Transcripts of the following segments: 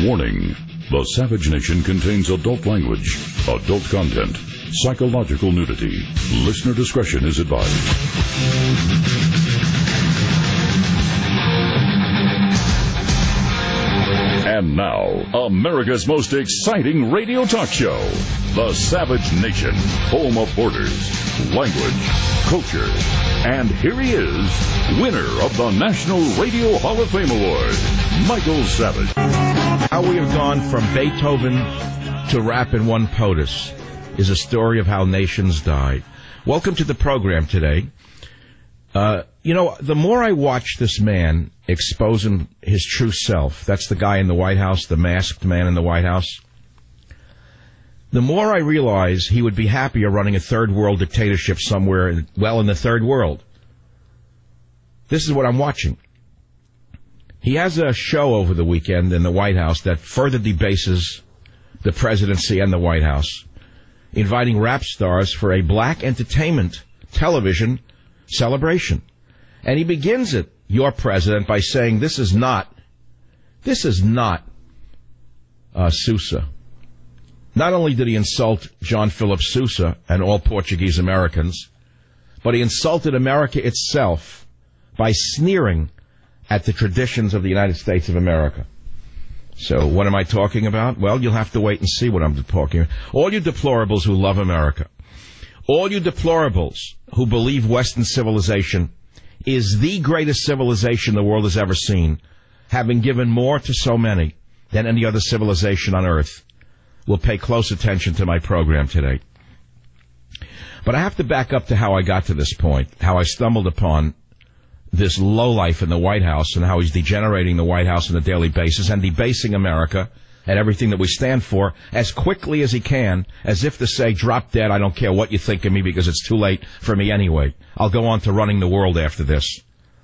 Warning: the Savage Nation contains adult language, adult content, psychological nudity. Listener discretion is advised. And now, America's most exciting radio talk show, The Savage Nation, home of borders, language, culture. And here he is, winner of the National Radio Hall of Fame Award, Michael Savage. How we have gone from Beethoven to rap in one POTUS is a story of how nations died. Welcome to the program today. The more I watch this man exposing his true self, that's the guy in the White House, the masked man in the White House, the more I realize he would be happier running a third world dictatorship somewhere, in the third world. This is what I'm watching. He has a show over the weekend in the White House that further debases the presidency and the White House, inviting rap stars for a black entertainment television celebration. And he begins it, your president, by saying this is not Sousa. Not only did he insult John Philip Sousa and all Portuguese Americans, but he insulted America itself by sneering at the traditions of the United States of America. So what am I talking about? Well, you'll have to wait and see what I'm talking about. All you deplorables who love America, all you deplorables who believe Western civilization is the greatest civilization the world has ever seen, having given more to so many than any other civilization on earth, will pay close attention to my program today. But I have to back up to how I got to this point, how I stumbled upon this lowlife in the White House and how he's degenerating the White House on a daily basis and debasing America and everything that we stand for as quickly as he can, as if to say, drop dead, I don't care what you think of me because it's too late for me anyway. I'll go on to running the world after this.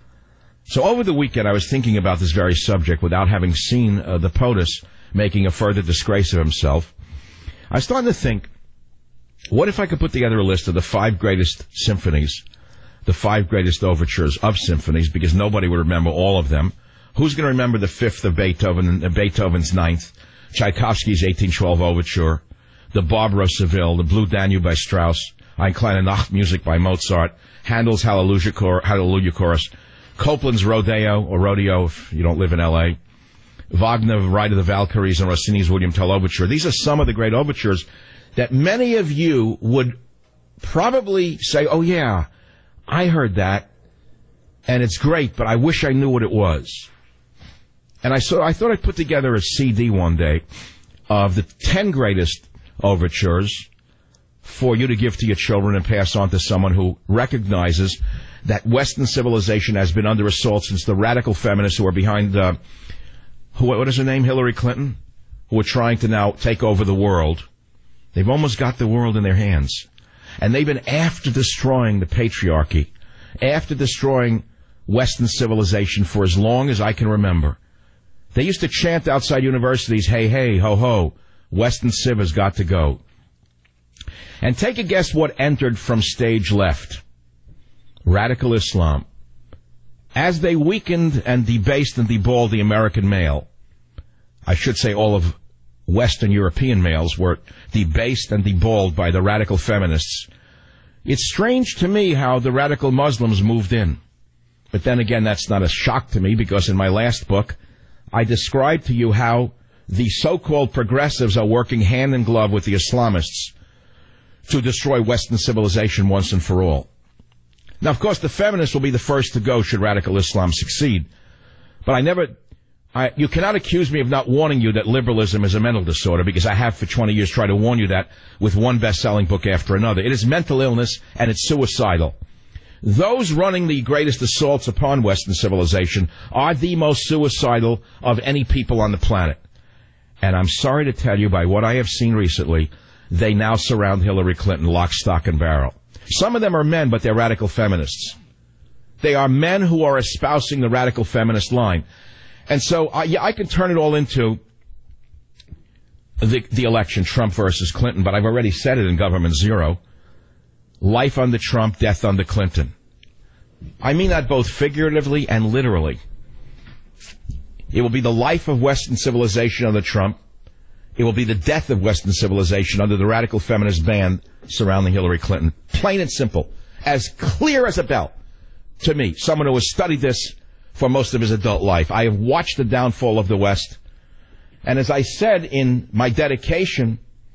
So over the weekend I was thinking about this very subject without having seen the POTUS making a further disgrace of himself. I started to think, what if I could put together a list of the 5 greatest symphonies, the 5 greatest overtures of symphonies, because nobody would remember all of them. Who's going to remember the 5th of Beethoven, Beethoven's 9th, Tchaikovsky's 1812 Overture, the Barber of Seville, the Blue Danube by Strauss, Ein kleine Nachtmusik by Mozart, Handel's Hallelujah Chorus, Copland's Rodeo if you don't live in L.A., Wagner, Ride of the Valkyries, and Rossini's William Tell Overture. These are some of the great overtures that many of you would probably say, oh yeah, I heard that, and it's great, but I wish I knew what it was. And I thought I'd put together a CD one day of the 10 greatest overtures for you to give to your children and pass on to someone who recognizes that Western civilization has been under assault since the radical feminists who are behind what is her name? Hillary Clinton, who are trying to now take over the world. They've almost got the world in their hands. And they've been after destroying the patriarchy, after destroying Western civilization for as long as I can remember. They used to chant outside universities, hey, hey, ho, ho, Western civ has got to go. And take a guess what entered from stage left. Radical Islam. As they weakened and debased and deballed the American male, I should say all of Western European males were debased and deballed by the radical feminists. It's strange to me how the radical Muslims moved in. But then again, that's not a shock to me, because in my last book, I described to you how the so-called progressives are working hand in glove with the Islamists to destroy Western civilization once and for all. Now, of course, the feminists will be the first to go should radical Islam succeed. But you cannot accuse me of not warning you that liberalism is a mental disorder, because I have for 20 years tried to warn you that with one best-selling book after another. It is mental illness, and it's suicidal. Those running the greatest assaults upon Western civilization are the most suicidal of any people on the planet. And I'm sorry to tell you, by what I have seen recently, they now surround Hillary Clinton lock, stock, and barrel. Some of them are men, but they're radical feminists. They are men who are espousing the radical feminist line. And so, I can turn it all into the election, Trump versus Clinton, but I've already said it in Government Zero. Life under Trump, death under Clinton. I mean that both figuratively and literally. It will be the life of Western civilization under Trump. It will be the death of Western civilization under the radical feminist ban surrounding Hillary Clinton. Plain and simple. As clear as a bell to me, someone who has studied this for most of his adult life. I have watched the downfall of the West. And as I said in my dedication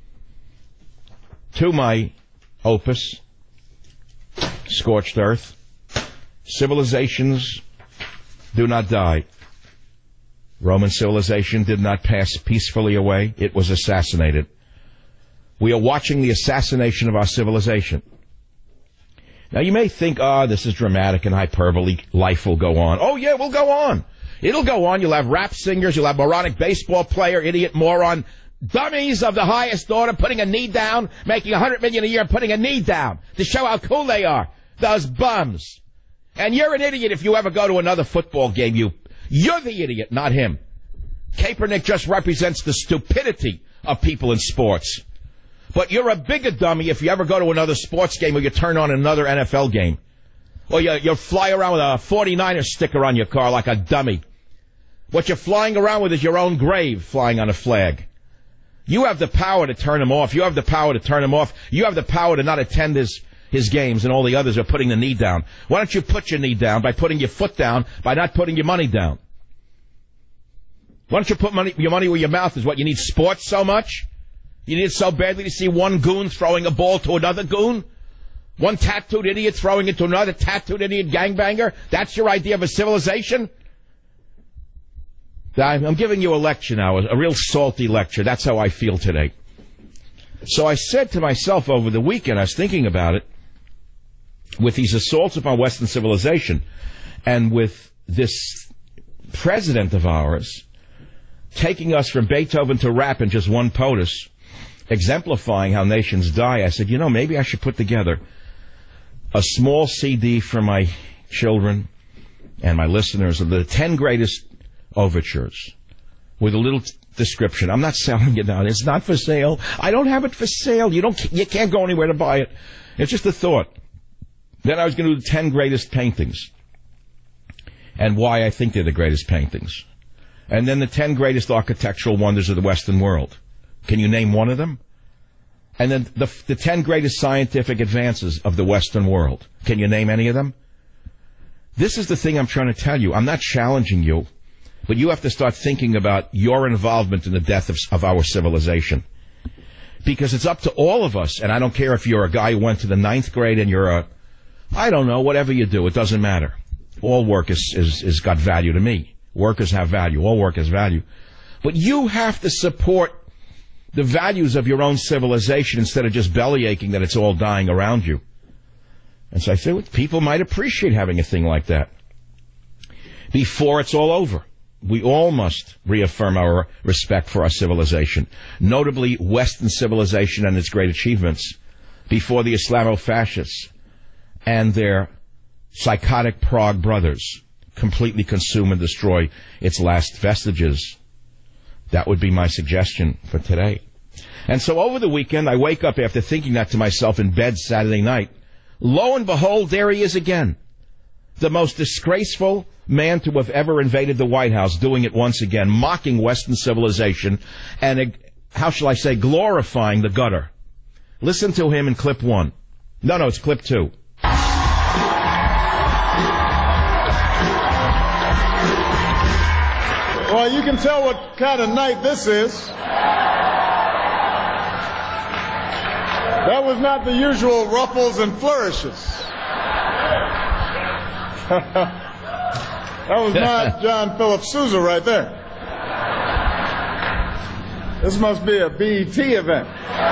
to my opus, Scorched Earth, civilizations do not die. Roman civilization did not pass peacefully away. It was assassinated. We are watching the assassination of our civilization. Now, you may think, this is dramatic and hyperbole. Life will go on. Oh, yeah, we'll go on. It'll go on. You'll have rap singers. You'll have moronic baseball player, idiot, moron, dummies of the highest order putting a knee down, making $100 million a year, putting a knee down to show how cool they are. Those bums. And you're an idiot if you ever go to another football game. You're the idiot, not him. Kaepernick just represents the stupidity of people in sports. But you're a bigger dummy if you ever go to another sports game or you turn on another NFL game. Or you fly around with a 49er sticker on your car like a dummy. What you're flying around with is your own grave flying on a flag. You have the power to turn him off. You have the power to turn him off. You have the power to not attend his games, and all the others are putting the knee down. Why don't you put your knee down by putting your foot down, by not putting your money down? Why don't you put your money where your mouth is? What, you need sports so much? You need it so badly to see one goon throwing a ball to another goon? One tattooed idiot throwing it to another tattooed idiot gangbanger? That's your idea of a civilization? I'm giving you a lecture now, a real salty lecture. That's how I feel today. So I said to myself over the weekend, I was thinking about it, with these assaults upon Western civilization, and with this president of ours taking us from Beethoven to rap in just one POTUS, exemplifying how nations die, I said, maybe I should put together a small CD for my children and my listeners of the 10 greatest overtures with a little description. I'm not selling it now. It's not for sale. I don't have it for sale. You can't go anywhere to buy it. It's just a thought. Then I was going to do the 10 greatest paintings and why I think they're the greatest paintings. And then the 10 greatest architectural wonders of the Western world. Can you name one of them? And then the 10 greatest scientific advances of the Western world. Can you name any of them? This is the thing I'm trying to tell you. I'm not challenging you, but you have to start thinking about your involvement in the death of our civilization. Because it's up to all of us, and I don't care if you're a guy who went to the 9th grade and you're I don't know, whatever you do, it doesn't matter. All work is got value to me. Workers have value. All work has value. But you have to support the values of your own civilization instead of just bellyaching that it's all dying around you. And so I think people might appreciate having a thing like that. Before it's all over, we all must reaffirm our respect for our civilization, notably Western civilization and its great achievements, before the Islamo-fascists and their psychotic Prague brothers completely consume and destroy its last vestiges. That would be my suggestion for today. And so over the weekend, I wake up after thinking that to myself in bed Saturday night. Lo and behold, there he is again. The most disgraceful man to have ever invaded the White House, doing it once again, mocking Western civilization and, how shall I say, glorifying the gutter. Listen to him in clip 1. No, it's clip 2. Well, you can tell what kind of night this is. That was not the usual ruffles and flourishes. That was not John Philip Sousa right there. This must be a BET event.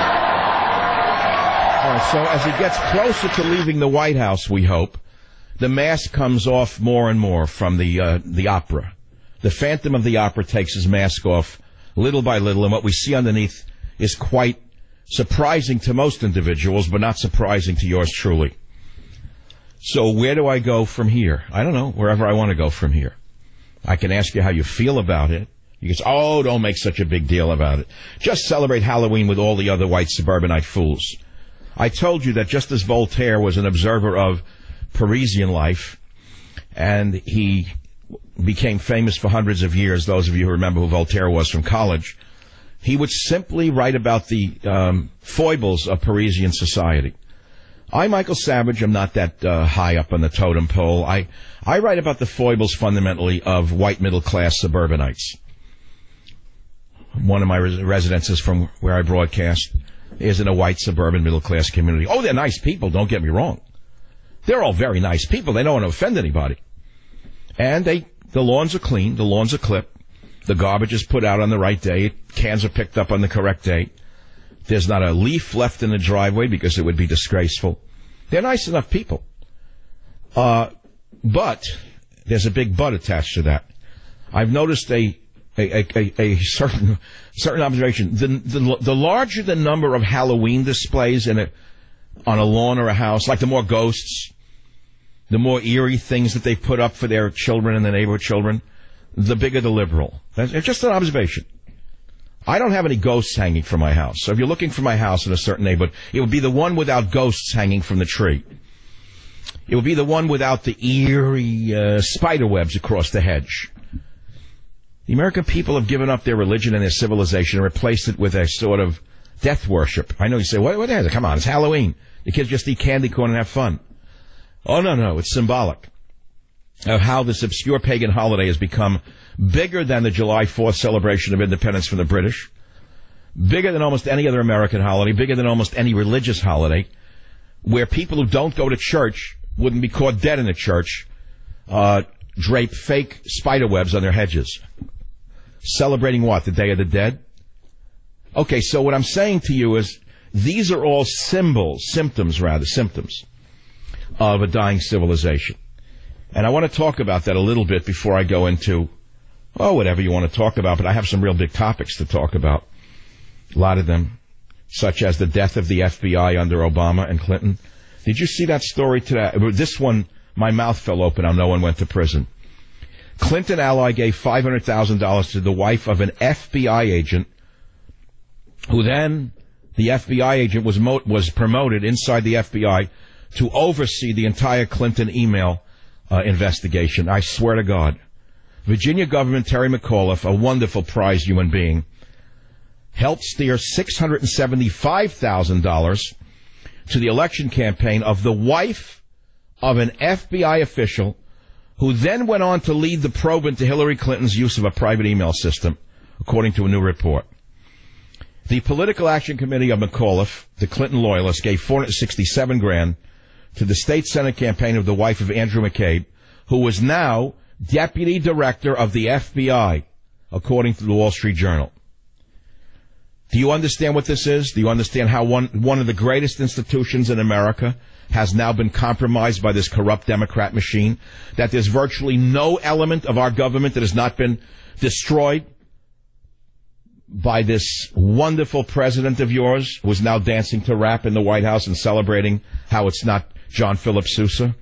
So as he gets closer to leaving the White House, we hope, the mask comes off more and more from the opera. The Phantom of the Opera takes his mask off little by little, and what we see underneath is quite surprising to most individuals, but not surprising to yours truly. So where do I go from here? I don't know, wherever I want to go from here. I can ask you how you feel about it. You can say, don't make such a big deal about it. Just celebrate Halloween with all the other white suburbanite fools. I told you that just as Voltaire was an observer of Parisian life, and he became famous for hundreds of years, those of you who remember who Voltaire was from college, he would simply write about the foibles of Parisian society. I, Michael Savage, am not that high up on the totem pole. I write about the foibles, fundamentally, of white middle-class suburbanites. One of my residences from where I broadcast is in a white suburban middle-class community. Oh, they're nice people, don't get me wrong. They're all very nice people. They don't want to offend anybody. And the lawns are clean, the lawns are clipped, the garbage is put out on the right day, cans are picked up on the correct date. There's not a leaf left in the driveway because it would be disgraceful. They're nice enough people. But there's a big but attached to that. I've noticed a certain observation. The larger the number of Halloween displays on a lawn or a house, like the more ghosts, the more eerie things that they put up for their children and the neighborhood children, the bigger the liberal. That's just an observation. I don't have any ghosts hanging from my house. So if you're looking for my house in a certain neighborhood, it would be the one without ghosts hanging from the tree. It would be the one without the eerie spider webs across the hedge. The American people have given up their religion and their civilization and replaced it with a sort of death worship. I know you say, what is it? Come on, it's Halloween. The kids just eat candy corn and have fun. Oh, no, it's symbolic of how this obscure pagan holiday has become bigger than the July 4th celebration of independence from the British, bigger than almost any other American holiday, bigger than almost any religious holiday, where people who don't go to church wouldn't be caught dead in a church, drape fake spider webs on their hedges. Celebrating what? The Day of the Dead? Okay, so what I'm saying to you is these are all symptoms of a dying civilization. And I want to talk about that a little bit before I go into, whatever you want to talk about, but I have some real big topics to talk about. A lot of them, such as the death of the FBI under Obama and Clinton. Did you see that story today? This one, my mouth fell open how no one went to prison. Clinton ally gave $500,000 to the wife of an FBI agent, who then, the FBI agent was promoted inside the FBI to oversee the entire Clinton email investigation. I swear to God. Virginia Governor Terry McAuliffe, a wonderful prized human being, helped steer $675,000 to the election campaign of the wife of an FBI official who then went on to lead the probe into Hillary Clinton's use of a private email system, according to a new report. The Political Action Committee of McAuliffe, the Clinton loyalist, gave $467,000 to the state Senate campaign of the wife of Andrew McCabe, who was now deputy director of the FBI, according to the Wall Street Journal. Do you understand what this is? Do you understand how one of the greatest institutions in America has now been compromised by this corrupt Democrat machine? That there's virtually no element of our government that has not been destroyed by this wonderful president of yours who is now dancing to rap in the White House and celebrating how it's not John Philip Sousa?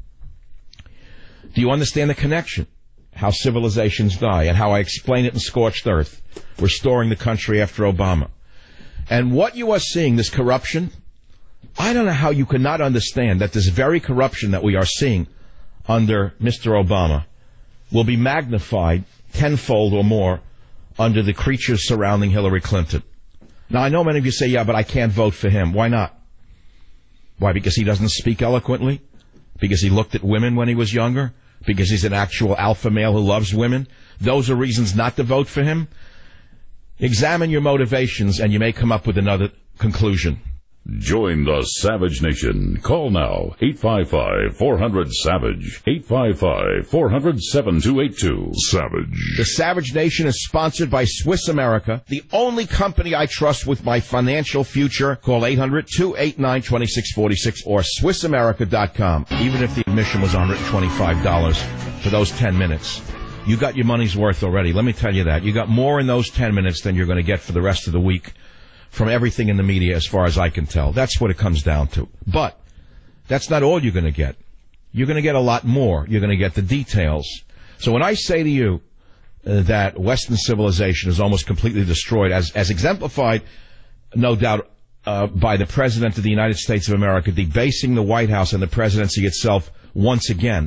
Do you understand the connection? How civilizations die and how I explain it in Scorched Earth, restoring the country after Obama. And what you are seeing, this corruption, I don't know how you could not understand that this very corruption that we are seeing under Mr. Obama will be magnified tenfold or more under the creatures surrounding Hillary Clinton. Now, I know many of you say, yeah, but I can't vote for him. Why not? Why, because he doesn't speak eloquently? Because he looked at women when he was younger? Because he's an actual alpha male who loves women? Those are reasons not to vote for him? Examine your motivations and you may come up with another conclusion. Join the Savage Nation. Call now, 855-400-SAVAGE, 855-400-7282. Savage. The Savage Nation is sponsored by Swiss America, the only company I trust with my financial future. Call 800-289-2646 or SwissAmerica.com. Even if the admission was $125 for those 10 minutes, you got your money's worth already. Let me tell you that. You got more in those 10 minutes than you're going to get for the rest of the week from everything in the media, as far as I can tell. That's what it comes down to. But that's not all you're going to get. You're going to get a lot more. You're going to get the details. So when I say to you that Western civilization is almost completely destroyed, as exemplified, no doubt, by the President of the United States of America debasing the White House and the presidency itself once again,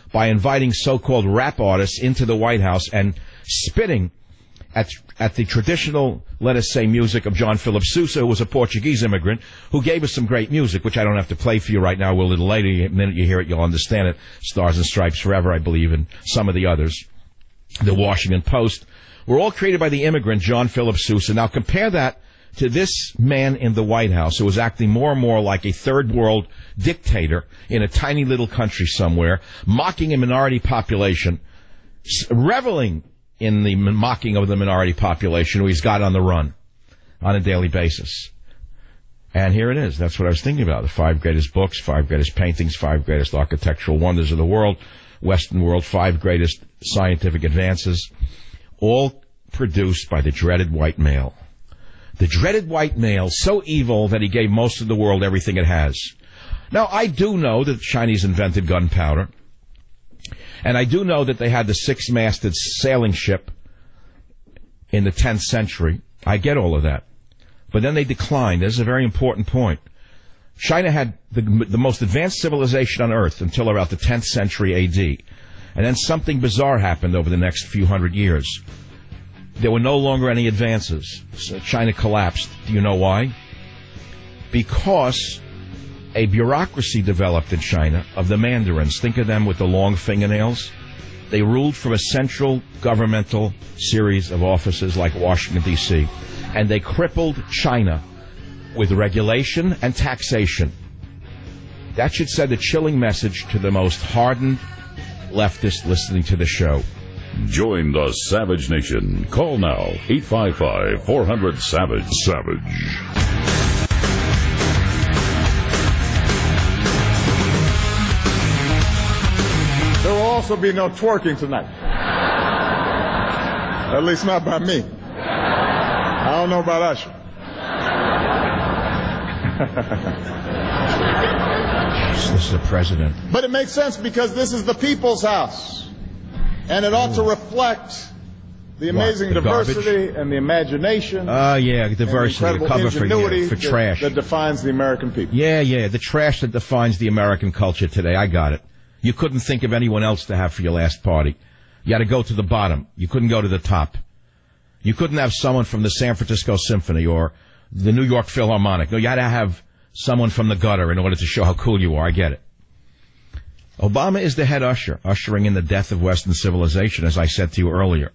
by inviting so-called rap artists into the White House and spitting at the traditional, let us say, music of John Philip Sousa, who was a Portuguese immigrant, who gave us some great music, which I don't have to play for you right now. We'll a little later. The minute you hear it, you'll understand it. Stars and Stripes Forever, I believe, and some of the others. The Washington Post were all created by the immigrant John Philip Sousa. Now compare that to this man in the White House who was acting more and more like a third world dictator in a tiny little country somewhere, mocking a minority population, reveling in the mocking of the minority population who he's got on the run on a daily basis. And here it is. That's what I was thinking about. The 5 greatest books, 5 greatest paintings, 5 greatest architectural wonders of the world, Western world, 5 greatest scientific advances, all produced by the dreaded white male. The dreaded white male, so evil that he gave most of the world everything it has. Now, I do know that the Chinese invented gunpowder. And I do know that they had the 6-masted sailing ship in the 10th century. I get all of that. But then they declined. This is a very important point. China had the most advanced civilization on Earth until about the 10th century A.D. And then something bizarre happened over the next few hundred years. There were no longer any advances. So China collapsed. Do you know why? Because a bureaucracy developed in China of the mandarins. Think of them with the long fingernails. They ruled from a central governmental series of offices like Washington, D.C. And they crippled China with regulation and taxation. That should send a chilling message to the most hardened leftists listening to the show. Join the Savage Nation. Call now, 855-400-SAVAGE. Savage. There will also be no twerking tonight. At least not by me. I don't know about Usher. This is the president. But it makes sense because this is the people's house. And it ought to reflect the amazing diversity and the imagination. Diversity, the cover for trash. That defines the American people. Yeah, the trash that defines the American culture today. I got it. You couldn't think of anyone else to have for your last party. You had to go to the bottom. You couldn't go to the top. You couldn't have someone from the San Francisco Symphony or the New York Philharmonic. No, you had to have someone from the gutter in order to show how cool you are. I get it. Obama is the head usher, ushering in the death of Western civilization, as I said to you earlier.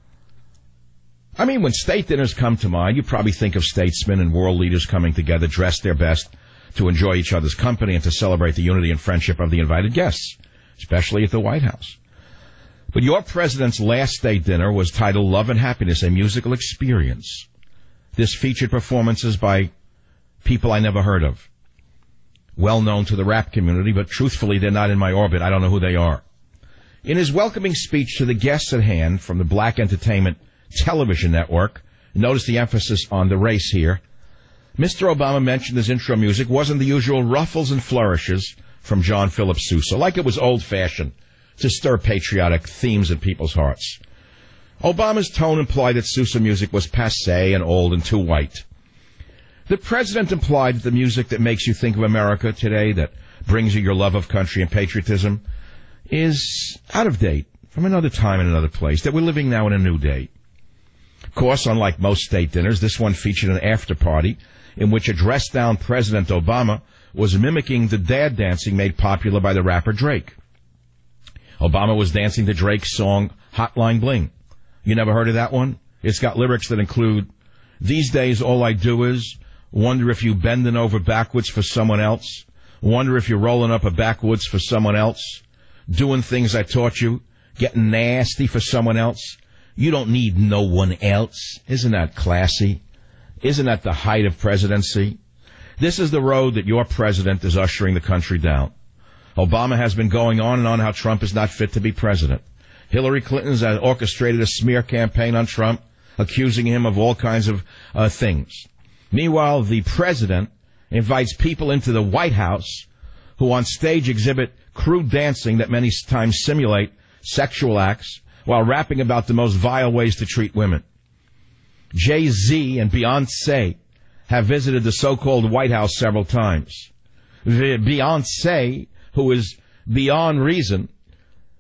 I mean, when state dinners come to mind, you probably think of statesmen and world leaders coming together, dressed their best, to enjoy each other's company and to celebrate the unity and friendship of the invited guests, especially at the White House. But your president's last state dinner was titled Love and Happiness, a Musical Experience. This featured performances by people I never heard of. Well known to the rap community, but truthfully, they're not in my orbit. I don't know who they are. In his welcoming speech to the guests at hand from the Black Entertainment Television Network, notice the emphasis on the race here, Mr. Obama mentioned his intro music wasn't the usual ruffles and flourishes from John Philip Sousa, like it was old-fashioned to stir patriotic themes in people's hearts. Obama's tone implied that Sousa music was passé and old and too white. The president implied that the music that makes you think of America today, that brings you your love of country and patriotism, is out of date, from another time and another place, that we're living now in a new day. Of course, unlike most state dinners, this one featured an after-party in which a dressed-down President Obama was mimicking the dad dancing made popular by the rapper Drake. Obama was dancing to Drake's song, Hotline Bling. You never heard of that one? It's got lyrics that include, "These days all I do is wonder if you bending over backwards for someone else. Wonder if you're rolling up a backwoods for someone else. Doing things I taught you. Getting nasty for someone else. You don't need no one else." Isn't that classy? Isn't that the height of presidency? This is the road that your president is ushering the country down. Obama has been going on and on how Trump is not fit to be president. Hillary Clinton's orchestrated a smear campaign on Trump, accusing him of all kinds of things. Meanwhile, the president invites people into the White House who on stage exhibit crude dancing that many times simulate sexual acts while rapping about the most vile ways to treat women. Jay-Z and Beyonce have visited the so-called White House several times. Beyonce, who is beyond reason,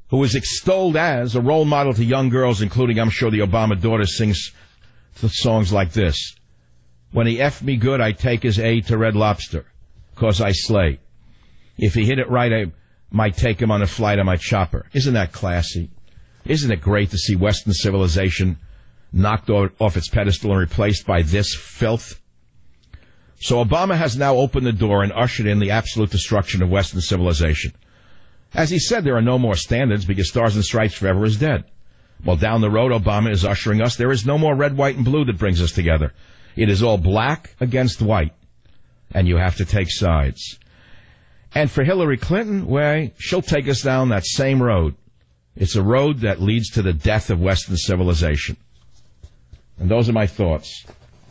who is extolled as a role model to young girls, including, I'm sure, the Obama daughter, sings songs like this. When he F me good, I take his A to Red Lobster, 'cause I slay. If he hit it right, I might take him on a flight on my chopper. Isn't that classy? Isn't it great to see Western civilization knocked off its pedestal and replaced by this filth? So Obama has now opened the door and ushered in the absolute destruction of Western civilization. As he said, there are no more standards because Stars and Stripes Forever is dead. Well, down the road, Obama is ushering us. There is no more red, white, and blue that brings us together. It is all black against white, and you have to take sides. And for Hillary Clinton, well, she'll take us down that same road. It's a road that leads to the death of Western civilization. And those are my thoughts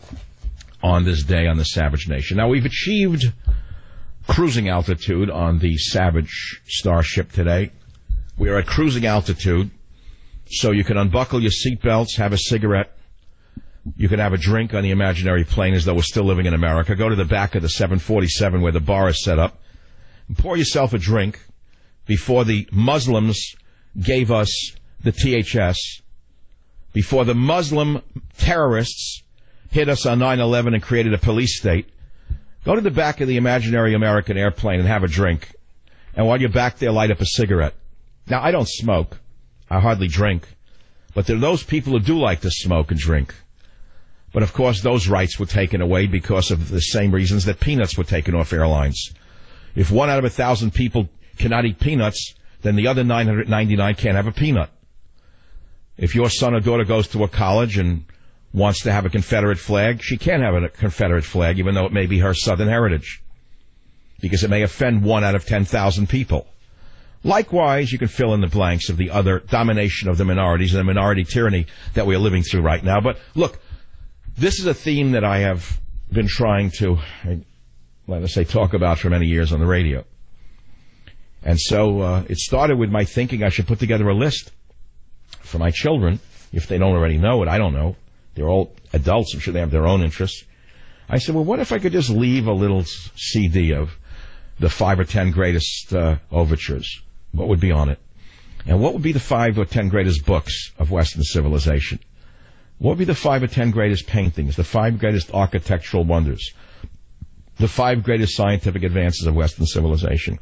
on this day on the Savage Nation. Now, we've achieved cruising altitude on the Savage Starship today. We are at cruising altitude, so you can unbuckle your seatbelts, have a cigarette. You can have a drink on the imaginary plane as though we're still living in America. Go to the back of the 747 where the bar is set up and pour yourself a drink before the Muslims gave us the THS, before the Muslim terrorists hit us on 9/11 and created a police state. Go to the back of the imaginary American airplane and have a drink. And while you're back there, light up a cigarette. Now, I don't smoke. I hardly drink. But there are those people who do like to smoke and drink. But, of course, those rights were taken away because of the same reasons that peanuts were taken off airlines. If 1 out of 1,000 people cannot eat peanuts, then the other 999 can't have a peanut. If your son or daughter goes to a college and wants to have a Confederate flag, she can't have a Confederate flag, even though it may be her Southern heritage, because it may offend 1 out of 10,000 people. Likewise, you can fill in the blanks of the other domination of the minorities and the minority tyranny that we are living through right now. But look, this is a theme that I have been trying to, let us say, talk about for many years on the radio. And so it started with my thinking I should put together a list for my children, if they don't already know it. I don't know. They're all adults. I'm sure they have their own interests. I said, well, what if I could just leave a little CD of the 5 or 10 greatest overtures? What would be on it? And what would be the 5 or 10 greatest books of Western civilization? What would be the 5 or 10 greatest paintings, the 5 greatest architectural wonders, the 5 greatest scientific advances of Western civilization?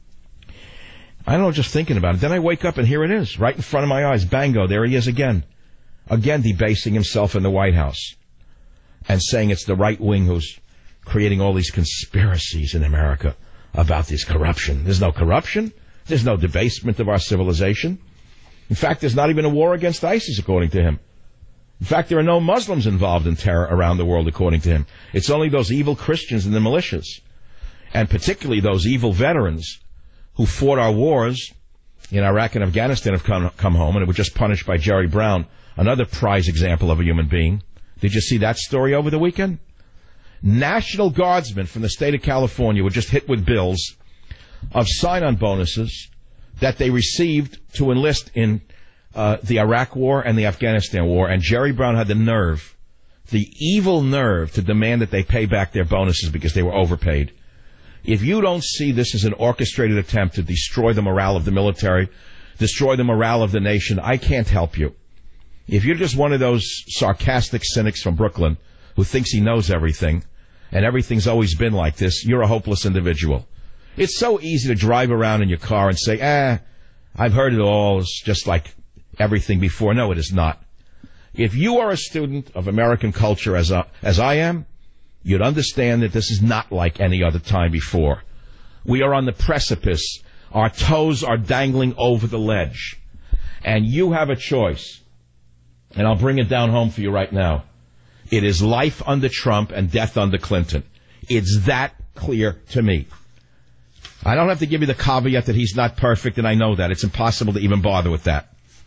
I don't know, just thinking about it. Then I wake up and here it is, right in front of my eyes. Bango, there he is again. Again debasing himself in the White House and saying it's the right wing who's creating all these conspiracies in America about this corruption. There's no corruption. There's no debasement of our civilization. In fact, there's not even a war against ISIS, according to him. In fact, there are no Muslims involved in terror around the world, according to him. It's only those evil Christians and the militias, and particularly those evil veterans who fought our wars in Iraq and Afghanistan have come home, and were just punished by Jerry Brown, another prize example of a human being. Did you see that story over the weekend? National Guardsmen from the state of California were just hit with bills of sign-on bonuses that they received to enlist in the Iraq War and the Afghanistan War, and Jerry Brown had the nerve, the evil nerve, to demand that they pay back their bonuses because they were overpaid. If you don't see this as an orchestrated attempt to destroy the morale of the military, destroy the morale of the nation, I can't help you. If you're just one of those sarcastic cynics from Brooklyn who thinks he knows everything, and everything's always been like this, you're a hopeless individual. It's so easy to drive around in your car and say, I've heard it all, it's just like everything before. No, it is not. If you are a student of American culture as I am, you'd understand that this is not like any other time before. We are on the precipice. Our toes are dangling over the ledge. And you have a choice. And I'll bring it down home for you right now. It is life under Trump and death under Clinton. It's that clear to me. I don't have to give you the caveat that he's not perfect, and I know that. It's impossible to even bother with that.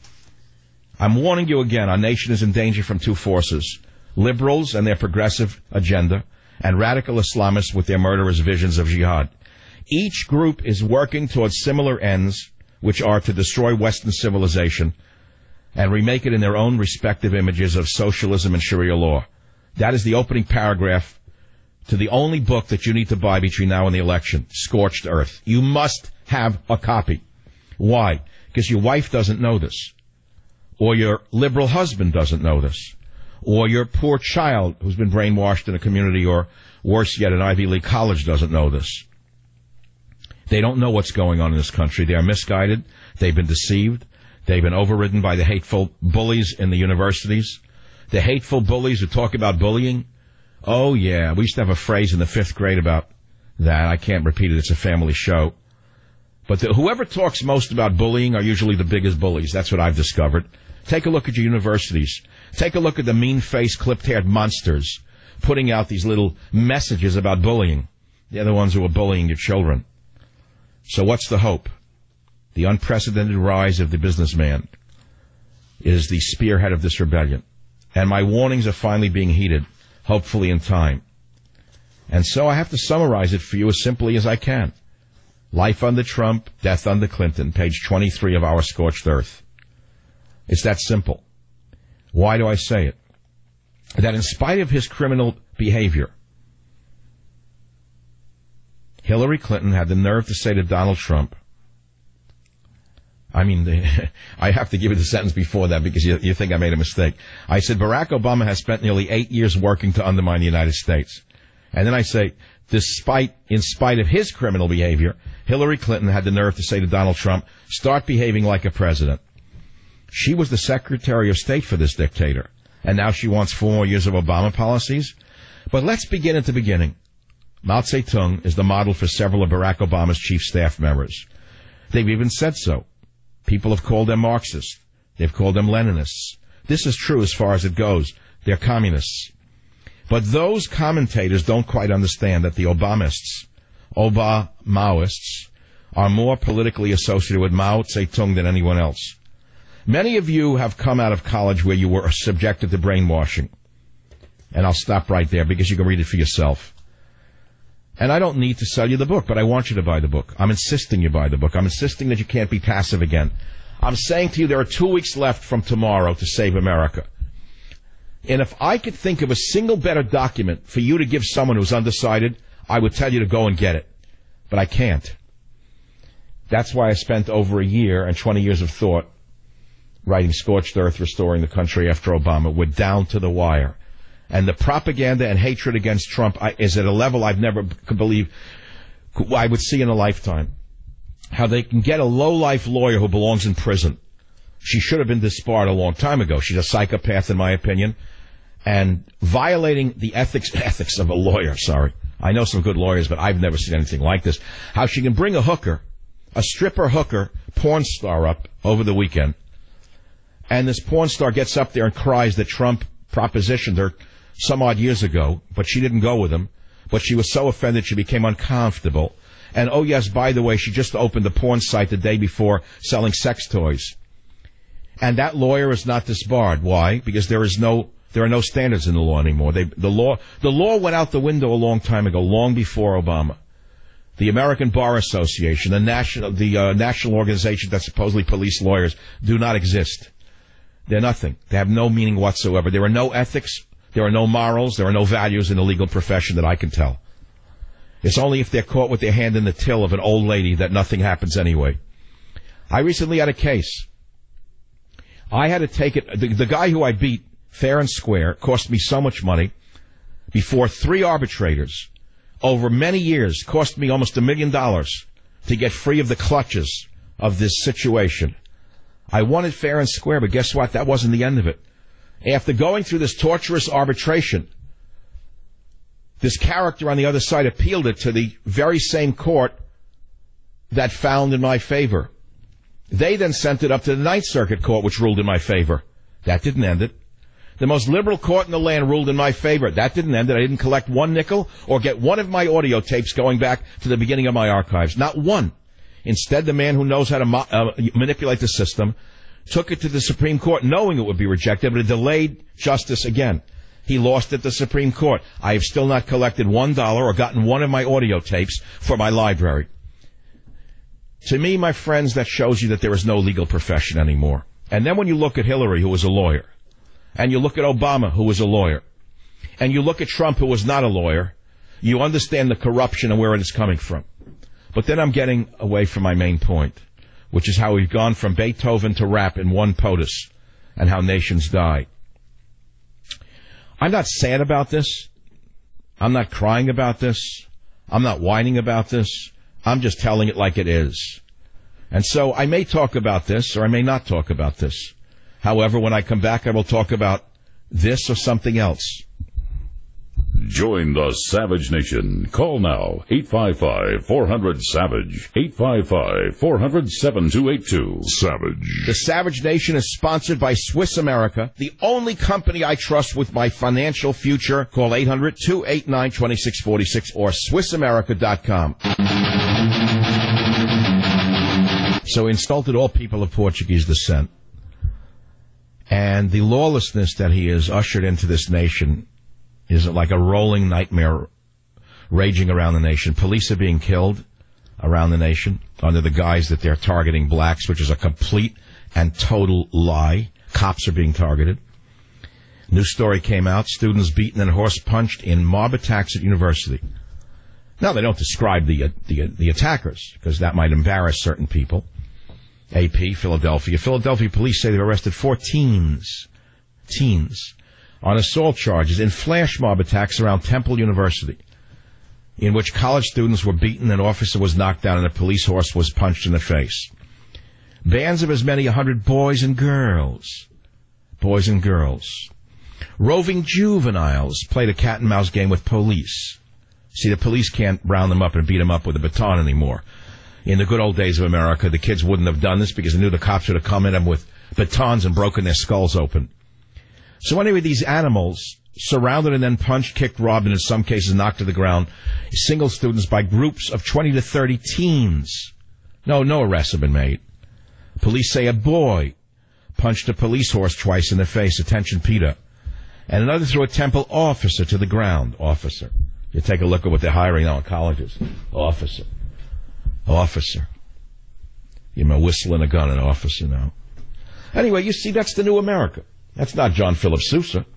I'm warning you again, our nation is in danger from two forces. Liberals and their progressive agenda, and radical Islamists with their murderous visions of jihad. Each group is working towards similar ends, which are to destroy Western civilization and remake it in their own respective images of socialism and Sharia law. That is the opening paragraph to the only book that you need to buy between now and the election, Scorched Earth. You must have a copy. Why? because your wife doesn't know this, or your liberal husband doesn't know this, or your poor child who's been brainwashed in a community, or worse yet, an Ivy League college doesn't know this. They don't know what's going on in this country. They are misguided. They've been deceived. They've been overridden by the hateful bullies in the universities. The hateful bullies who talk about bullying. Oh, yeah. We used to have a phrase in the 5th grade about that. I can't repeat it. It's a family show. But whoever talks most about bullying are usually the biggest bullies. That's what I've discovered. Take a look at your universities. Take a look at the mean-faced, clipped-haired monsters putting out these little messages about bullying. They're the ones who are bullying your children. So what's the hope? The unprecedented rise of the businessman is the spearhead of this rebellion. And my warnings are finally being heeded, hopefully in time. And so I have to summarize it for you as simply as I can. Life under Trump, death under Clinton, page 23 of Our Scorched Earth. It's that simple. Why do I say it? That in spite of his criminal behavior, Hillary Clinton had the nerve to say to Donald Trump, I have to give you the sentence before that because you think I made a mistake. I said, Barack Obama has spent nearly 8 years working to undermine the United States. And then I say, in spite of his criminal behavior, Hillary Clinton had the nerve to say to Donald Trump, start behaving like a president. She was the Secretary of State for this dictator, and now she wants 4 more years of Obama policies. But let's begin at the beginning. Mao Zedong is the model for several of Barack Obama's chief staff members. They've even said so. People have called them Marxists. They've called them Leninists. This is true as far as it goes. They're communists. But those commentators don't quite understand that the Obamists, Maoists, are more politically associated with Mao Zedong than anyone else. Many of you have come out of college where you were subjected to brainwashing. And I'll stop right there because you can read it for yourself. And I don't need to sell you the book, but I want you to buy the book. I'm insisting you buy the book. I'm insisting that you can't be passive again. I'm saying to you there are 2 weeks left from tomorrow to save America. And if I could think of a single better document for you to give someone who's undecided, I would tell you to go and get it. But I can't. That's why I spent over a year and 20 years of thought writing Scorched Earth, Restoring the Country After Obama. We're down to the wire. And the propaganda and hatred against Trump is at a level I've never could believe I would see in a lifetime. How they can get a low-life lawyer who belongs in prison. She should have been disbarred a long time ago. She's a psychopath, in my opinion. And violating the ethics of a lawyer, sorry. I know some good lawyers, but I've never seen anything like this. How she can bring a hooker, a stripper hooker, porn star up over the weekend. And this porn star gets up there and cries that Trump propositioned her some odd years ago, but she didn't go with him. But she was so offended she became uncomfortable. And oh yes, by the way, she just opened a porn site the day before selling sex toys. And that lawyer is not disbarred. Why? Because there are no standards in the law anymore. The law went out the window a long time ago, long before Obama. The American Bar Association, the national organization that supposedly police lawyers, do not exist. They're nothing. They have no meaning whatsoever. There are no ethics. There are no morals. There are no values in the legal profession that I can tell. It's only if they're caught with their hand in the till of an old lady that nothing happens anyway. I recently had a case. I had to take it. The guy who I beat fair and square cost me so much money before 3 arbitrators over many years, cost me almost $1 million to get free of the clutches of this situation. I won it fair and square, but guess what? That wasn't the end of it. After going through this torturous arbitration, this character on the other side appealed it to the very same court that found in my favor. They then sent it up to the Ninth Circuit Court, which ruled in my favor. That didn't end it. The most liberal court in the land ruled in my favor. That didn't end it. I didn't collect one nickel or get one of my audio tapes going back to the beginning of my archives. Not one. Instead, the man who knows how to manipulate the system took it to the Supreme Court knowing it would be rejected, but it delayed justice again. He lost at the Supreme Court. I have still not collected $1 or gotten one of my audio tapes for my library. To me, my friends, that shows you that there is no legal profession anymore. And then when you look at Hillary, who was a lawyer, and you look at Obama, who was a lawyer, and you look at Trump, who was not a lawyer, you understand the corruption and where it is coming from. But then I'm getting away from my main point. which is how we've gone from Beethoven to rap in one POTUS, and how nations die. I'm not sad about this. I'm not crying about this. I'm not whining about this. I'm just telling it like it is. And so I may talk about this, or I may not talk about this. However, when I come back, I will talk about this or something else. Join the Savage Nation. Call now, 855-400-SAVAGE, 855-400-7282. Savage. The Savage Nation is sponsored by Swiss America, the only company I trust with my financial future. Call 800-289-2646 or SwissAmerica.com. So he insulted all people of Portuguese descent. And the lawlessness that he has ushered into this nation is like a rolling nightmare raging around the nation. Police are being killed around the nation under the guise that they're targeting blacks, which is a complete and total lie. Cops are being targeted. New story came out, students beaten and horse-punched in mob attacks at university. Now, they don't describe the attackers, because that might embarrass certain people. AP, Philadelphia. Philadelphia police say they've arrested 4 teens on assault charges in flash mob attacks around Temple University, in which college students were beaten, an officer was knocked down, and a police horse was punched in the face. Bands of as many 100 boys and girls. Roving juveniles played a cat-and-mouse game with police. See, the police can't round them up and beat them up with a baton anymore. In the good old days of America, the kids wouldn't have done this because they knew the cops would have come at them with batons and broken their skulls open. So anyway, these animals surrounded and then punched, kicked, robbed, and in some cases knocked to the ground single students by groups of 20 to 30 teens. No arrests have been made. Police say a boy punched a police horse twice in the face, attention PETA, and another threw a Temple officer to the ground. Officer. You take a look at what they're hiring now in colleges. Officer. You know, whistle and a gun, an officer now. Anyway, you see, that's the new America. That's not John Philip Sousa.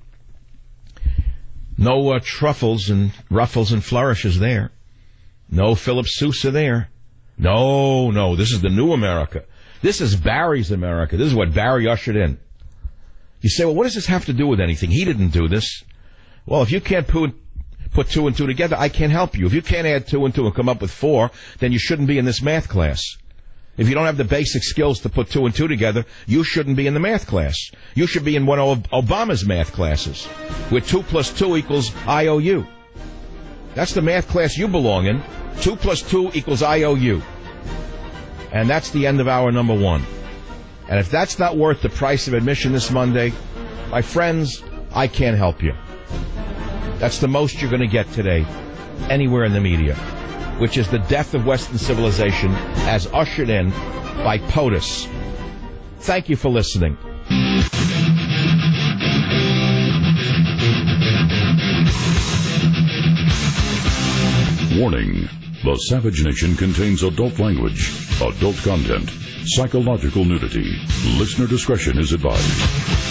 No truffles and ruffles and flourishes there. No Philip Sousa there. No, this is the new America. This is Barry's America. This is what Barry ushered in. You say, well, what does this have to do with anything? He didn't do this. Well, if you can't put 2 and 2 together, I can't help you. If you can't add 2 and 2 and come up with 4, then you shouldn't be in this math class. If you don't have the basic skills to put 2 and 2 together, you shouldn't be in the math class. You should be in one of Obama's math classes, where 2 plus 2 equals IOU. That's the math class you belong in. 2 plus 2 equals IOU. And that's the end of hour number 1. And if that's not worth the price of admission this Monday, my friends, I can't help you. That's the most you're going to get today, anywhere in the media, which is the death of Western civilization as ushered in by POTUS. Thank you for listening. Warning. The Savage Nation contains adult language, adult content, psychological nudity. Listener discretion is advised.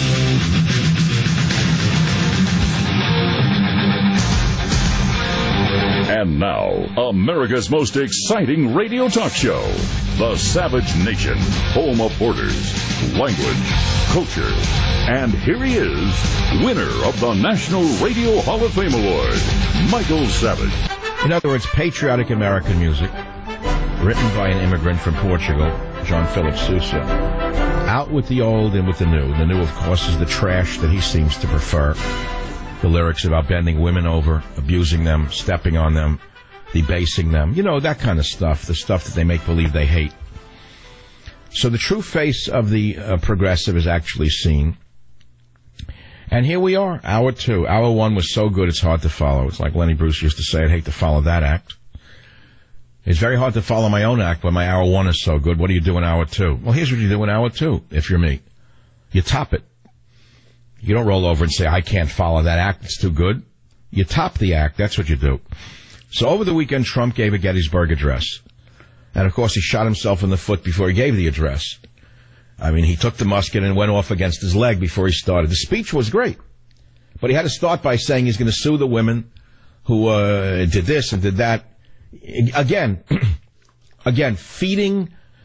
And now, America's most exciting radio talk show, The Savage Nation, home of borders, language, culture. And here he is, winner of the National Radio Hall of Fame Award, Michael Savage. In other words, patriotic American music, written by an immigrant from Portugal, John Philip Sousa. Out with the old and with the new. The new, of course, is the trash that he seems to prefer. The lyrics about bending women over, abusing them, stepping on them, debasing them. You know, that kind of stuff. The stuff that they make believe they hate. So the true face of the progressive is actually seen. And here we are, hour 2. Hour 1 was so good it's hard to follow. It's like Lenny Bruce used to say, I'd hate to follow that act. It's very hard to follow my own act when my hour 1 is so good. What do you do in hour 2? Well, here's what you do in hour 2, if you're me. You top it. You don't roll over and say, I can't follow that act, it's too good. You top the act, that's what you do. So over the weekend, Trump gave a Gettysburg Address. And, of course, he shot himself in the foot before he gave the address. I mean, he took the musket and went off against his leg before he started. The speech was great. But he had to start by saying he's going to sue the women who did this and did that. Again, feeding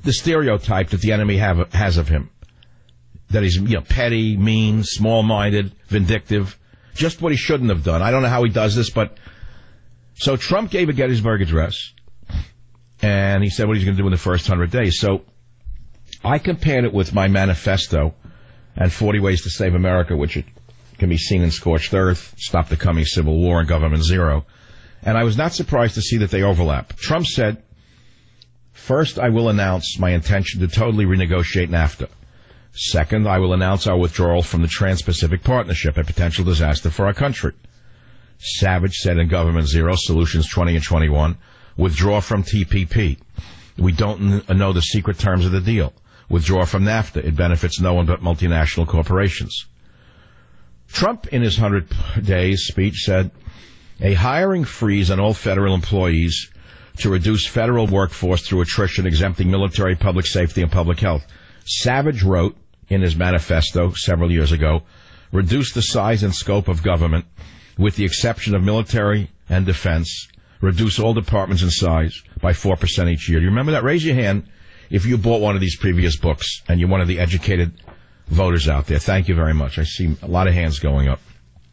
the stereotype that the enemy has of him. That he's, petty, mean, small-minded, vindictive. Just what he shouldn't have done. I don't know how he does this, but... So Trump gave a Gettysburg Address, and he said what he's going to do in the first 100 days. So I compared it with my manifesto and 40 Ways to Save America, which it can be seen in Scorched Earth, Stop the Coming Civil War, and Government Zero. And I was not surprised to see that they overlap. Trump said, first, I will announce my intention to totally renegotiate NAFTA. Second, I will announce our withdrawal from the Trans-Pacific Partnership, a potential disaster for our country. Savage said in Government Zero, Solutions 20 and 21, withdraw from TPP. We don't know the secret terms of the deal. Withdraw from NAFTA. It benefits no one but multinational corporations. Trump, in his 100 days speech, said, a hiring freeze on all federal employees to reduce federal workforce through attrition, exempting military, public safety, and public health. Savage wrote in his manifesto several years ago, reduce the size and scope of government, with the exception of military and defense, reduce all departments in size by 4% each year. Do you remember that? Raise your hand if you bought one of these previous books and you're one of the educated voters out there. Thank you very much. I see a lot of hands going up.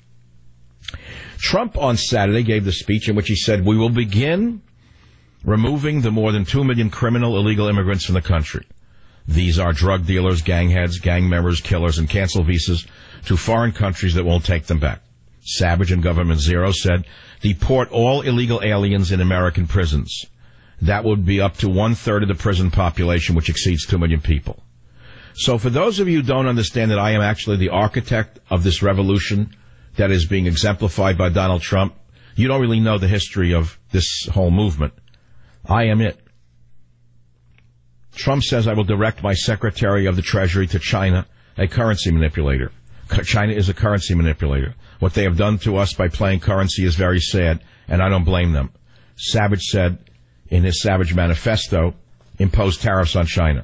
Trump on Saturday gave the speech in which he said, we will begin removing the more than 2 million criminal illegal immigrants from the country. These are drug dealers, gang heads, gang members, killers, and cancel visas to foreign countries that won't take them back. Savage in Government Zero said, deport all illegal aliens in American prisons. That would be up to 1/3 of the prison population, which exceeds 2 million people. So for those of you who don't understand that I am actually the architect of this revolution that is being exemplified by Donald Trump, you don't really know the history of this whole movement. I am it. Trump says I will direct my Secretary of the Treasury to China, a currency manipulator. China is a currency manipulator. What they have done to us by playing currency is very sad, and I don't blame them. Savage said in his Savage Manifesto, impose tariffs on China.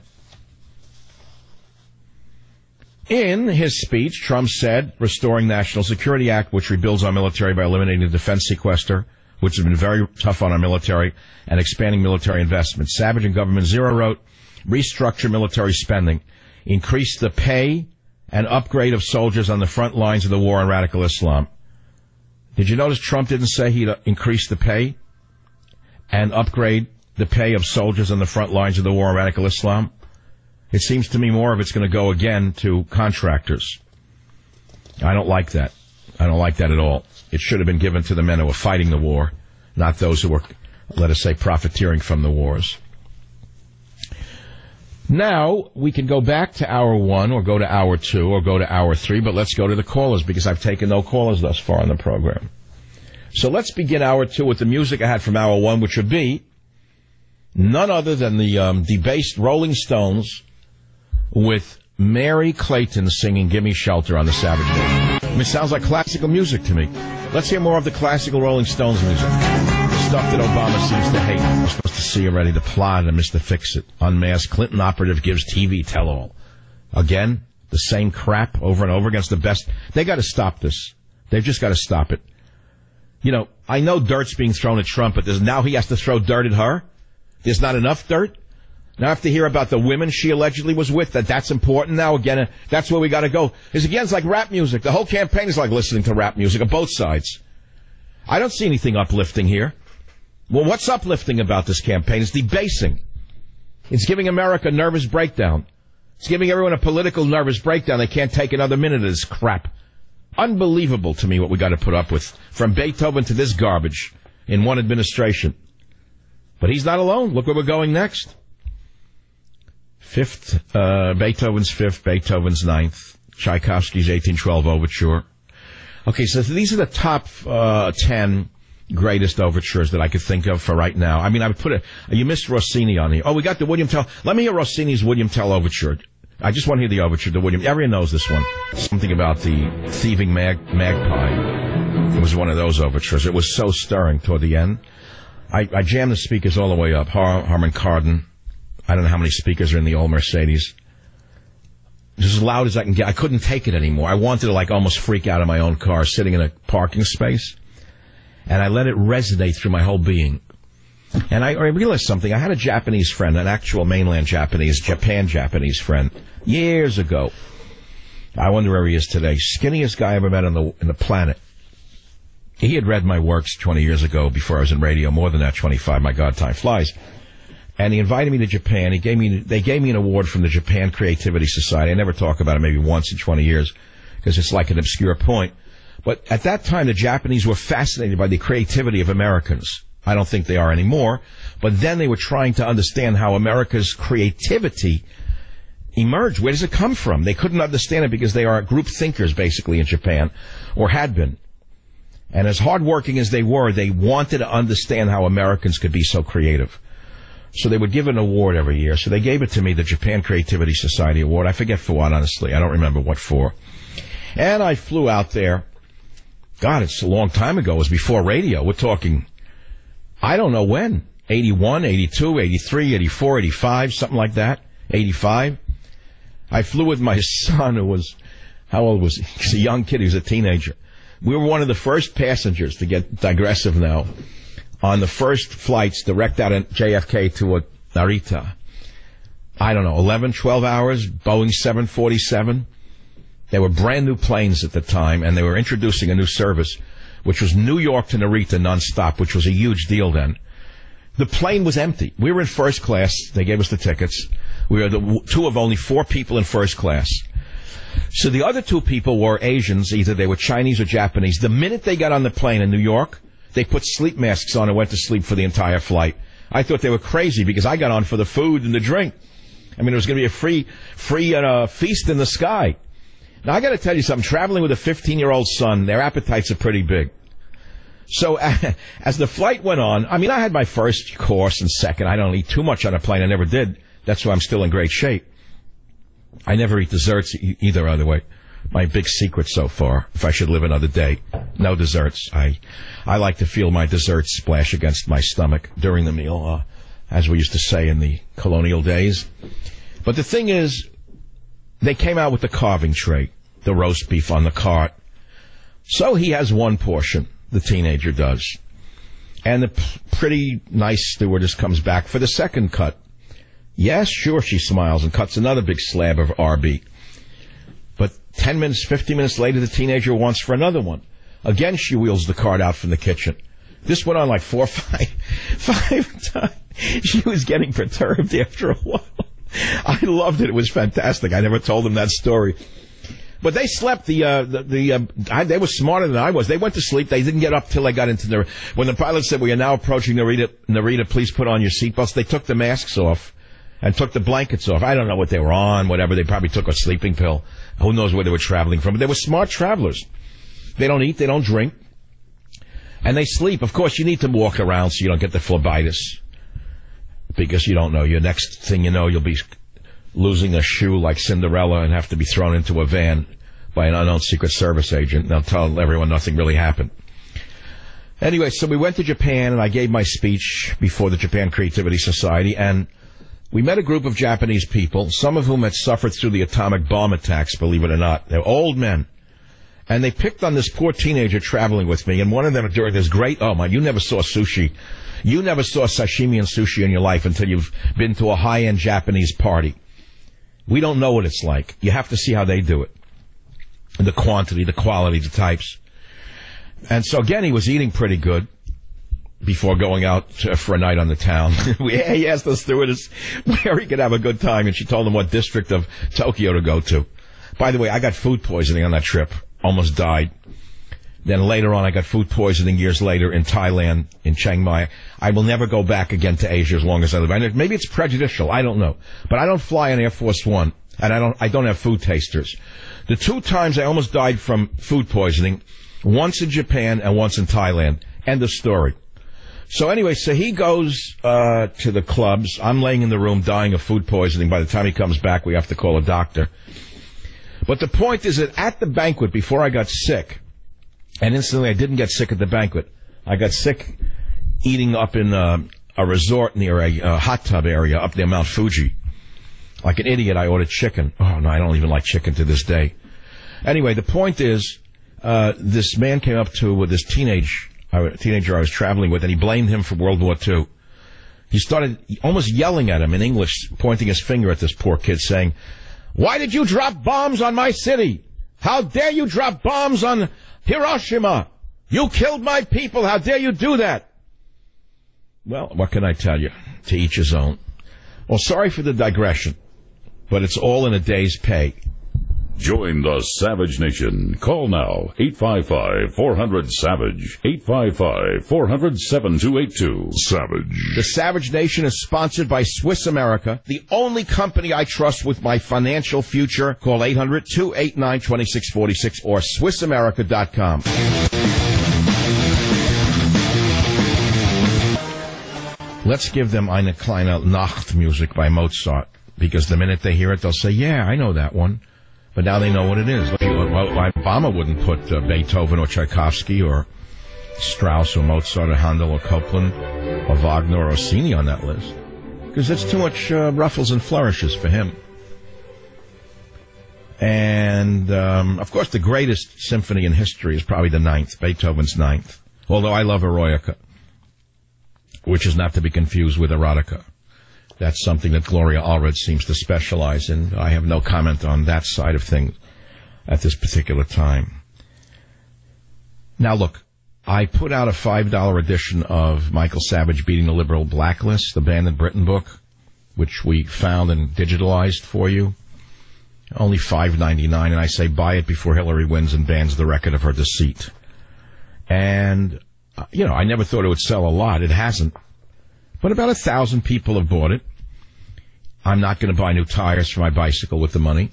In his speech, Trump said, restoring National Security Act, which rebuilds our military by eliminating the defense sequester, which has been very tough on our military, and expanding military investment. Savage in Government Zero wrote, restructure military spending, increase the pay and upgrade of soldiers on the front lines of the war on radical Islam. Did you notice Trump didn't say he'd increase the pay and upgrade the pay of soldiers on the front lines of the war on radical Islam? It seems to me more of it's going to go again to contractors. I don't like that. I don't like that at all. It should have been given to the men who were fighting the war, not those who were, let us say, profiteering from the wars. Now, we can go back to hour one, or go to hour two, or go to hour three, but let's go to the callers, because I've taken no callers thus far in the program. So let's begin hour two with the music I had from hour one, which would be none other than the debased Rolling Stones with Mary Clayton singing Gimme Shelter on the Savage Nation. I mean, it sounds like classical music to me. Let's hear more of the classical Rolling Stones music. Stuff that Obama seems to hate. We're supposed to see already the plot and Mr. Fix-It. Unmasked Clinton operative gives TV tell-all. Again, the same crap over and over against the best. They got to stop this. They've just got to stop it. You know, I know dirt's being thrown at Trump, but now he has to throw dirt at her? There's not enough dirt? Now I have to hear about the women she allegedly was with, that's important now. Again, that's where we got to go. Because again, it's like rap music. The whole campaign is like listening to rap music on both sides. I don't see anything uplifting here. Well, what's uplifting about this campaign? It's debasing. It's giving America a nervous breakdown. It's giving everyone a political nervous breakdown. They can't take another minute of this crap. Unbelievable to me what we got to put up with. From Beethoven to this garbage in one administration. But he's not alone. Look where we're going next. Beethoven's Fifth, Beethoven's Ninth, Tchaikovsky's 1812 Overture. Okay, so these are the top 10 greatest overtures that I could think of for right now. I mean, I would put you missed Rossini on here. Oh, we got the William Tell. Let me hear Rossini's William Tell Overture. I just want to hear the overture to William. Everyone knows this one. Something about the thieving magpie. It was one of those overtures. It was so stirring toward the end. I jammed the speakers all the way up. Harman Kardon. I don't know how many speakers are in the old Mercedes. Just as loud as I can get. I couldn't take it anymore. I wanted to almost freak out of my own car sitting in a parking space. And I let it resonate through my whole being. And I realized something. I had a Japanese friend, an actual mainland Japanese, Japanese friend, years ago. I wonder where he is today. Skinniest guy I ever met on the planet. He had read my works 20 years ago before I was in radio. More than that, 25. My God, time flies. And he invited me to Japan. They gave me an award from the Japan Creativity Society. I never talk about it, maybe once in 20 years, because it's like an obscure point. But at that time, the Japanese were fascinated by the creativity of Americans. I don't think they are anymore. But then they were trying to understand how America's creativity emerged. Where does it come from? They couldn't understand it because they are group thinkers, basically, in Japan, or had been. And as hardworking as they were, they wanted to understand how Americans could be so creative. So they would give an award every year. So they gave it to me, the Japan Creativity Society Award. I forget for what, honestly. I don't remember what for. And I flew out there. God, it's a long time ago. It was before radio. We're talking, I don't know when. 81, 82, 83, 84, 85, something like that. 85. I flew with my son, who was, how old was he? He's a young kid. He was a teenager. We were one of the first passengers, to get digressive now, on the first flights direct out of JFK to Narita. I don't know, 11, 12 hours, Boeing 747. They were brand new planes at the time, and they were introducing a new service, which was New York to Narita nonstop, which was a huge deal then. The plane was empty. We were in first class. They gave us the tickets. We were the two of only 4 people in first class. So the other 2 people were Asians. Either they were Chinese or Japanese. The minute they got on the plane in New York, they put sleep masks on and went to sleep for the entire flight. I thought they were crazy because I got on for the food and the drink. I mean, it was going to be a free feast in the sky. Now, I got to tell you something. Traveling with a 15-year-old son, their appetites are pretty big. So as the flight went on, I mean, I had my first course and second. I don't eat too much on a plane. I never did. That's why I'm still in great shape. I never eat desserts either, by the way. My big secret so far, if I should live another day, no desserts. I like to feel my desserts splash against my stomach during the meal, as we used to say in the colonial days. But the thing is, they came out with the carving tray, the roast beef on the cart. So he has one portion, the teenager does. And the pretty nice stewardess comes back for the second cut. Yes, sure, she smiles and cuts another big slab of RB. But 10 minutes, 15 minutes later, the teenager wants for another one. Again, she wheels the cart out from the kitchen. This went on like 4 or 5 times. She was getting perturbed after a while. I loved it. It was fantastic. I never told them that story. But they slept. They were smarter than I was. They went to sleep. They didn't get up till they got into when the pilot said, "We are now approaching Narita, please put on your seatbelts." They took the masks off and took the blankets off. I don't know what they were on, whatever. They probably took a sleeping pill. Who knows where they were traveling from. But they were smart travelers. They don't eat. They don't drink. And they sleep. Of course, you need to walk around so you don't get the phlebitis. Because you don't know. Your next thing you know, you'll be losing a shoe like Cinderella and have to be thrown into a van by an unknown Secret Service agent. They'll tell everyone nothing really happened. Anyway, so we went to Japan, and I gave my speech before the Japan Creativity Society, and we met a group of Japanese people, some of whom had suffered through the atomic bomb attacks, believe it or not. They're old men. And they picked on this poor teenager traveling with me, and one of them during this great, oh my, you never saw sushi. You never saw sashimi and sushi in your life until you've been to a high-end Japanese party. We don't know what it's like. You have to see how they do it. The quantity, the quality, the types. And so, again, he was eating pretty good before going out for a night on the town. He asked the stewardess where he could have a good time, and she told him what district of Tokyo to go to. By the way, I got food poisoning on that trip. Almost died. Then later on, I got food poisoning years later in Thailand, in Chiang Mai. I will never go back again to Asia as long as I live. Maybe it's prejudicial. I don't know. But I don't fly on Air Force One, and I don't have food tasters. The 2 times I almost died from food poisoning, once in Japan and once in Thailand. End of story. So anyway, so he goes to the clubs. I'm laying in the room dying of food poisoning. By the time he comes back, we have to call a doctor. But the point is that at the banquet, before I got sick, and instantly I didn't get sick at the banquet, I got sick eating up in a resort near a hot tub area up near Mount Fuji. Like an idiot, I ordered chicken. Oh, no, I don't even like chicken to this day. Anyway, the point is, this man came up to with this teenager I was traveling with, and he blamed him for World War II. He started almost yelling at him in English, pointing his finger at this poor kid, saying, "Why did you drop bombs on my city? How dare you drop bombs on Hiroshima? You killed my people. How dare you do that?" Well, what can I tell you? To each his own. Well, sorry for the digression, but it's all in a day's pay. Join the Savage Nation. Call now, 855-400-SAVAGE, 855-400-7282. Savage. The Savage Nation is sponsored by Swiss America, the only company I trust with my financial future. Call 800-289-2646 or SwissAmerica.com. Let's give them Eine kleine Nacht music by Mozart, because the minute they hear it, they'll say, yeah, I know that one. But now they know what it is. Obama wouldn't put Beethoven or Tchaikovsky or Strauss or Mozart or Handel or Copland or Wagner or Rossini on that list, because it's too much ruffles and flourishes for him. And, of course, the greatest symphony in history is probably the Ninth, Beethoven's Ninth, although I love Eroica, which is not to be confused with erotica. That's something that Gloria Allred seems to specialize in. I have no comment on that side of things at this particular time. Now, look, I put out a $5 edition of Michael Savage Beating the Liberal Blacklist, the Banned in Britain book, which we found and digitalized for you. Only $5.99, and I say buy it before Hillary wins and bans the record of her deceit. And, I never thought it would sell a lot. It hasn't. But about 1,000 people have bought it. I'm not going to buy new tires for my bicycle with the money,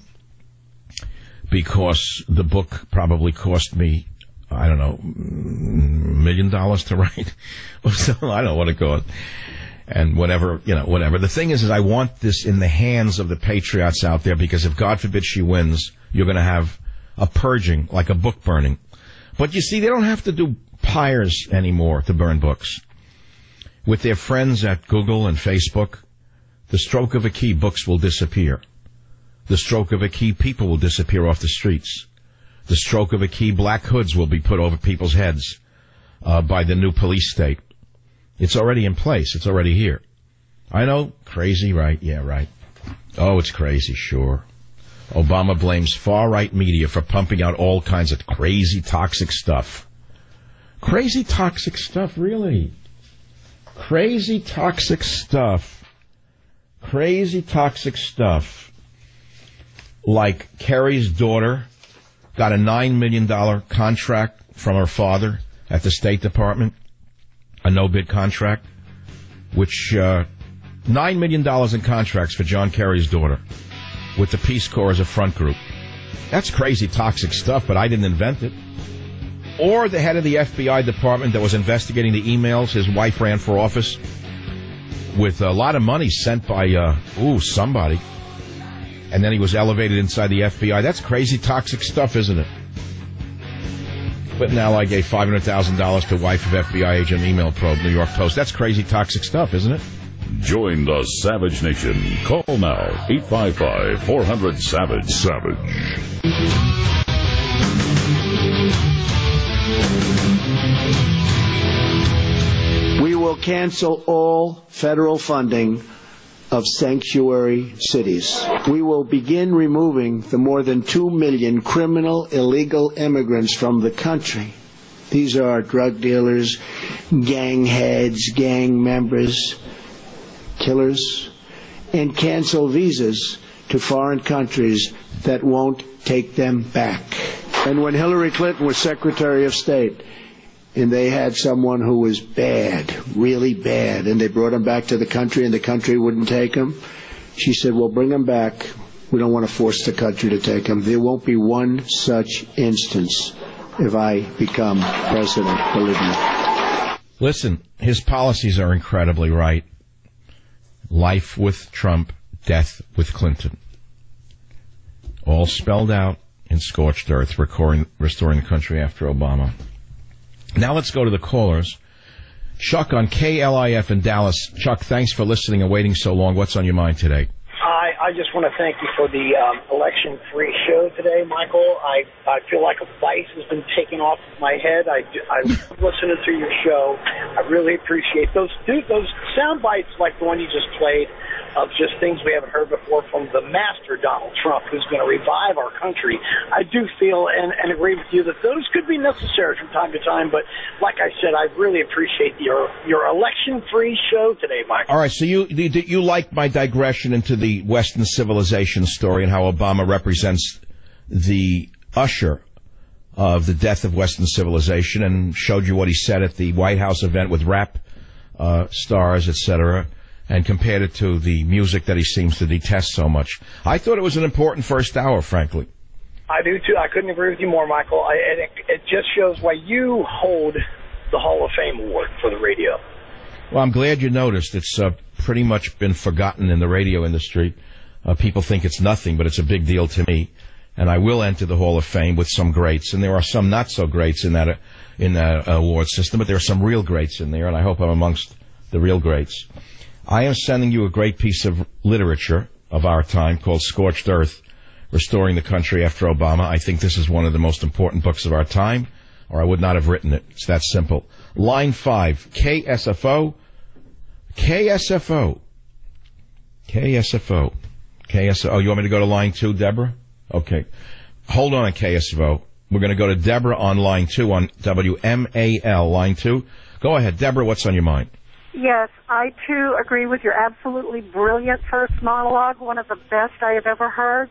because the book probably cost me, I don't know, $1 million to write. So I don't know what it cost. And whatever. The thing is I want this in the hands of the patriots out there, because if God forbid she wins, you're going to have a purging, like a book burning. But you see, they don't have to do pyres anymore to burn books. With their friends at Google and Facebook, the stroke of a key, books will disappear. The stroke of a key, people will disappear off the streets. The stroke of a key, black hoods will be put over people's heads by the new police state. It's already in place. It's already here. I know, crazy, right? Yeah, right. Oh, it's crazy, sure. Obama blames far-right media for pumping out all kinds of crazy, toxic stuff. Crazy, toxic stuff, really? Crazy, toxic stuff. Crazy, toxic stuff. Like Kerry's daughter got a $9 million contract from her father at the State Department, a no-bid contract, which $9 million in contracts for John Kerry's daughter, with the Peace Corps as a front group. That's crazy, toxic stuff, but I didn't invent it. Or the head of the FBI department that was investigating the emails his wife ran for office with a lot of money sent by, somebody. And then he was elevated inside the FBI. That's crazy, toxic stuff, isn't it? But now I gave $500,000 to wife of FBI agent email probe, New York Post. That's crazy, toxic stuff, isn't it? Join the Savage Nation. Call now, 855-400-SAVAGE. Savage. We will cancel all federal funding of sanctuary cities. We will begin removing the more than 2 million criminal illegal immigrants from the country. These are drug dealers, gang heads, gang members, killers, and cancel visas to foreign countries that won't take them back. And when Hillary Clinton was Secretary of State, and they had someone who was bad, really bad, and they brought him back to the country and the country wouldn't take him, she said, well, bring him back. We don't want to force the country to take him. There won't be one such instance if I become president, believe me. Listen, his policies are incredibly right. Life with Trump, death with Clinton. All spelled out in scorched earth, restoring the country after Obama. Now let's go to the callers. Chuck on KLIF in Dallas. Chuck, thanks for listening and waiting so long. What's on your mind today? I just want to thank you for the election-free show today, Michael. I feel like a vice has been taken off my head. I listening to your show. I really appreciate those sound bites like the one you just played of just things we haven't heard before from the master Donald Trump, who's going to revive our country. I do feel and agree with you that those could be necessary from time to time, but like I said, I really appreciate your election-free show today, Michael. All right, so you like my digression into the Western civilization story and how Obama represents the usher of the death of Western civilization, and showed you what he said at the White House event with rap stars, etc., and compared it to the music that he seems to detest so much. I thought it was an important first hour, frankly. I do, too. I couldn't agree with you more, Michael. It just shows why you hold the Hall of Fame award for the radio. Well, I'm glad you noticed. It's pretty much been forgotten in the radio industry. People think it's nothing, but it's a big deal to me. And I will enter the Hall of Fame with some greats. And there are some not so greats in that award system, but there are some real greats in there, and I hope I'm amongst the real greats. I am sending you a great piece of literature of our time called Scorched Earth, Restoring the Country After Obama. I think this is one of the most important books of our time, or I would not have written it. It's that simple. Line 5, KSFO. KSFO. Oh, you want me to go to line 2, Deborah? Okay. Hold on, KSFO. We're going to go to Deborah on line 2 on WMAL, line 2. Go ahead, Deborah, what's on your mind? Yes, I, too, agree with your absolutely brilliant first monologue, one of the best I have ever heard.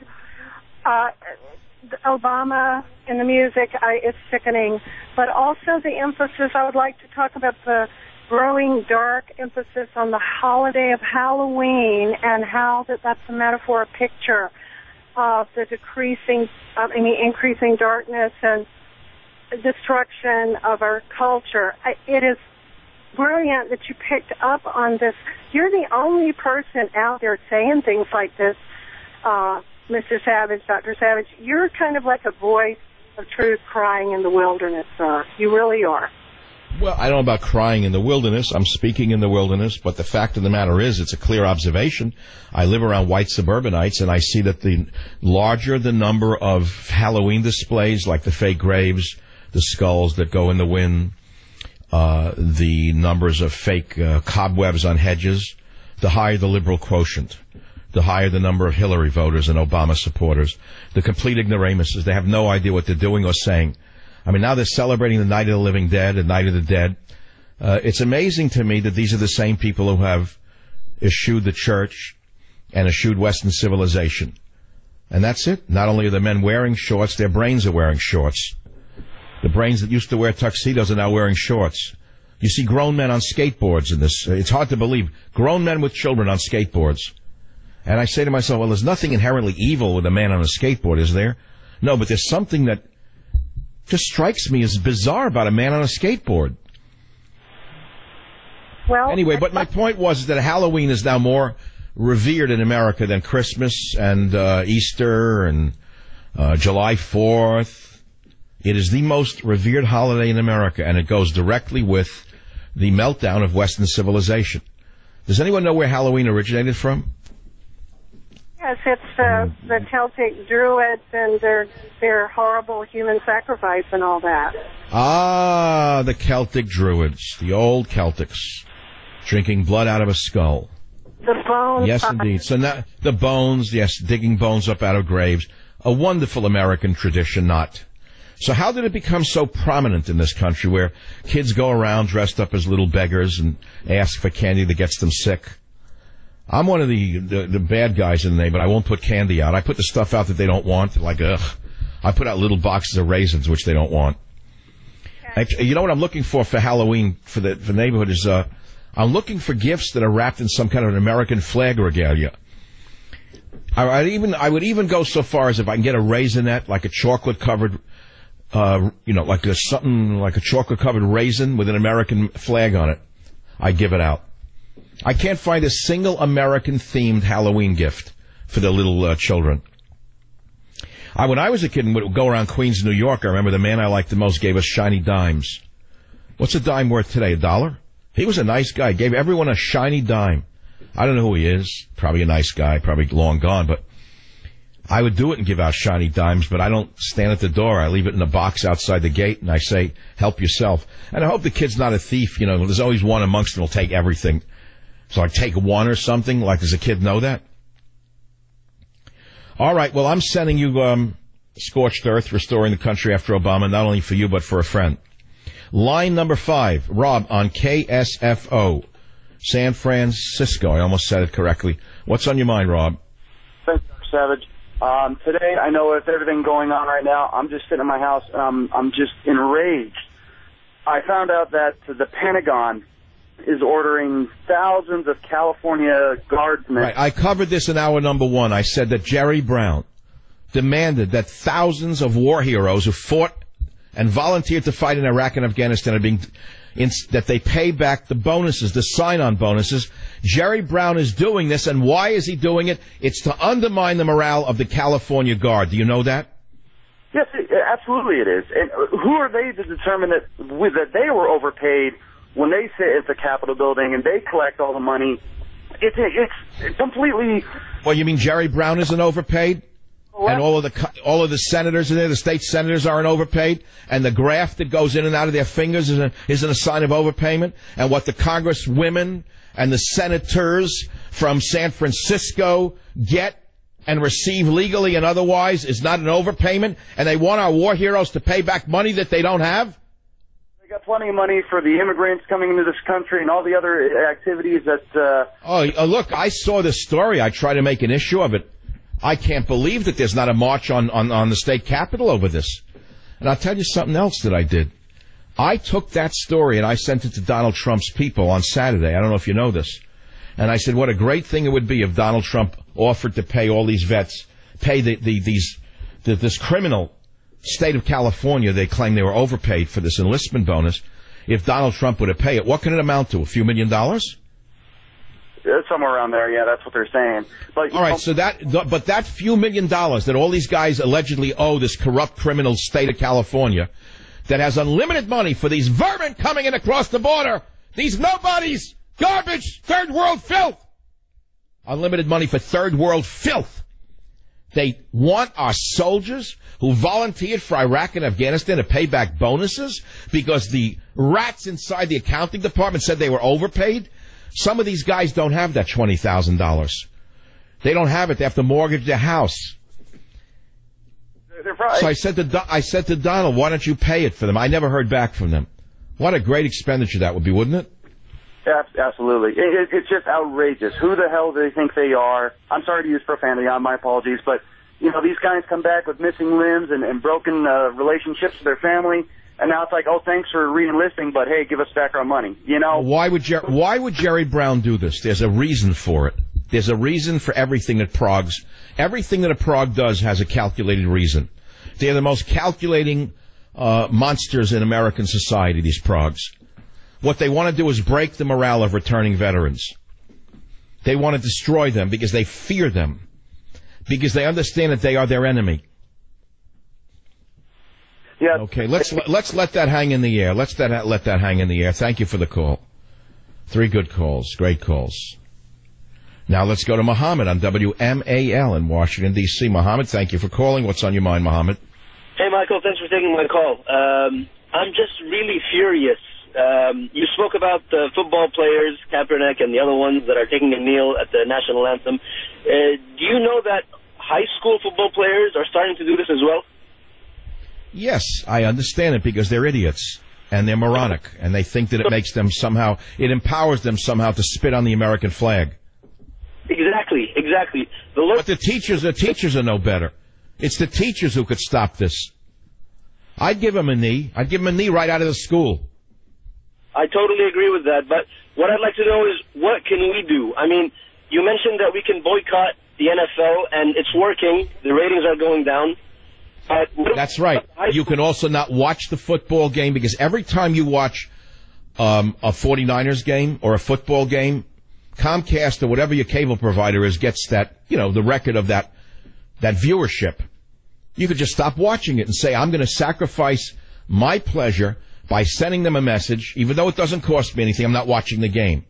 Obama and the music, it's sickening. But also the emphasis, I would like to talk about the growing dark emphasis on the holiday of Halloween and how that's a metaphor, a picture of the increasing darkness and destruction of our culture. It is brilliant that you picked up on this. You're the only person out there saying things like this, Mr. Savage, Dr. Savage. You're kind of like a voice of truth crying in the wilderness, sir. You really are. Well, I don't know about crying in the wilderness. I'm speaking in the wilderness, but the fact of the matter is it's a clear observation. I live around white suburbanites, and I see that the larger the number of Halloween displays, like the fake graves, the skulls that go in the wind, the numbers of fake cobwebs on hedges, the higher the liberal quotient, the higher the number of Hillary voters and Obama supporters, the complete ignoramuses. They have no idea what they're doing or saying. I mean, now they're celebrating the Night of the Living Dead and Night of the Dead. It's amazing to me that these are the same people who have eschewed the church and eschewed Western civilization. And that's it. Not only are the men wearing shorts, their brains are wearing shorts. The brains that used to wear tuxedos are now wearing shorts. You see grown men on skateboards in this. It's hard to believe. Grown men with children on skateboards. And I say to myself, well, there's nothing inherently evil with a man on a skateboard, is there? No, but there's something that just strikes me as bizarre about a man on a skateboard. Well, anyway, but my point was that Halloween is now more revered in America than Christmas and Easter and July 4th. It is the most revered holiday in America, and it goes directly with the meltdown of Western civilization. Does anyone know where Halloween originated from? Yes, it's the Celtic Druids and their horrible human sacrifice and all that. Ah, the Celtic Druids, the old Celtics, drinking blood out of a skull. The bones. Yes, indeed. So now, the bones, yes, digging bones up out of graves. A wonderful American tradition, not. So how did it become so prominent in this country where kids go around dressed up as little beggars and ask for candy that gets them sick? I'm one of the bad guys in the neighborhood. I won't put candy out. I put the stuff out that they don't want, like, I put out little boxes of raisins, which they don't want. Actually, you know what I'm looking for Halloween for the neighborhood is, I'm looking for gifts that are wrapped in some kind of an American flag regalia. I would even go so far as if I can get a raisinette, like a chocolate-covered, like a chocolate-covered raisin with an American flag on it. I'd give it out. I can't find a single American-themed Halloween gift for the little children. When I was a kid and would go around Queens, New York, I remember the man I liked the most gave us shiny dimes. What's a dime worth today, $1? He was a nice guy. Gave everyone a shiny dime. I don't know who he is. Probably a nice guy, probably long gone, but I would do it and give out shiny dimes, but I don't stand at the door. I leave it in a box outside the gate, and I say, help yourself. And I hope the kid's not a thief. You know, there's always one amongst them who'll take everything. So I take one or something. Like, does a kid know that? All right, well, I'm sending you Scorched Earth, Restoring the Country After Obama, not only for you, but for a friend. Line number 5, Rob on KSFO, San Francisco. I almost said it correctly. What's on your mind, Rob? Thanks, Savage. Today, I know with everything going on right now, I'm just sitting in my house, and I'm just enraged. I found out that the Pentagon is ordering thousands of California guardsmen. Right. I covered this in hour number 1. I said that Jerry Brown demanded that thousands of war heroes who fought and volunteered to fight in Iraq and Afghanistan that they pay back the bonuses, the sign-on bonuses. Jerry Brown is doing this, and why is he doing it? It's to undermine the morale of the California Guard. Do you know that? Yes, absolutely it is. And who are they to determine that they were overpaid when they sit at the Capitol building and they collect all the money? It's completely... Well, you mean Jerry Brown isn't overpaid? And all of the senators in there, the state senators aren't overpaid, and the graft that goes in and out of their fingers isn't a sign of overpayment. And what the congresswomen and the senators from San Francisco get and receive legally and otherwise is not an overpayment. And they want our war heroes to pay back money that they don't have. They got plenty of money for the immigrants coming into this country and all the other activities that. Look, I saw this story. I try to make an issue of it. I can't believe that there's not a march on the state capitol over this. And I'll tell you something else that I did. I took that story and I sent it to Donald Trump's people on Saturday. I don't know if you know this. And I said, what a great thing it would be if Donald Trump offered to pay all these vets, pay this criminal state of California. They claim they were overpaid for this enlistment bonus. If Donald Trump were to pay it, what can it amount to? A few $1 million? Somewhere around there, yeah, that's what they're saying. But, all right, so that few $1 million that all these guys allegedly owe this corrupt criminal state of California that has unlimited money for these vermin coming in across the border, these nobodies, garbage, third world filth, unlimited money for third world filth. They want our soldiers who volunteered for Iraq and Afghanistan to pay back bonuses because the rats inside the accounting department said they were overpaid. Some of these guys don't have that $20,000. They don't have it. They have to mortgage their house. They're right. So I said to Donald, why don't you pay it for them? I never heard back from them. What a great expenditure that would be, wouldn't it? Absolutely. It's just outrageous. Who the hell do they think they are? I'm sorry to use profanity. My apologies. But, you know, these guys come back with missing limbs and broken relationships with their family. And now it's like, oh, thanks for re-enlisting, but hey, give us back our money. You know? Why would Jerry Brown do this? There's a reason for it. There's a reason for everything that everything that a Prague does has a calculated reason. They're the most calculating monsters in American society, these Pragues. What they want to do is break the morale of returning veterans. They want to destroy them because they fear them, because they understand that they are their enemy. Yeah. Okay, let's let that hang in the air. Let that hang in the air. Thank you for the call. 3 good calls, great calls. Now let's go to Mohammed on WMAL in Washington, D.C. Mohammed, thank you for calling. What's on your mind, Mohammed? Hey, Michael, thanks for taking my call. I'm just really furious. You spoke about the football players, Kaepernick, and the other ones that are taking a kneel at the national anthem. Do you know that high school football players are starting to do this as well? Yes, I understand it because they're idiots and they're moronic and they think that it makes them somehow, it empowers them somehow to spit on the American flag. Exactly. But the teachers are no better. It's the teachers who could stop this. I'd give them a knee. I'd give them a knee right out of the school. I totally agree with that. But what I'd like to know is, what can we do? I mean, you mentioned that we can boycott the NFL, and it's working. The ratings are going down. That's right. You can also not watch the football game because every time you watch a 49ers game or a football game, Comcast or whatever your cable provider is gets that, the record of that viewership. You could just stop watching it and say, I'm going to sacrifice my pleasure by sending them a message, even though it doesn't cost me anything. I'm not watching the game.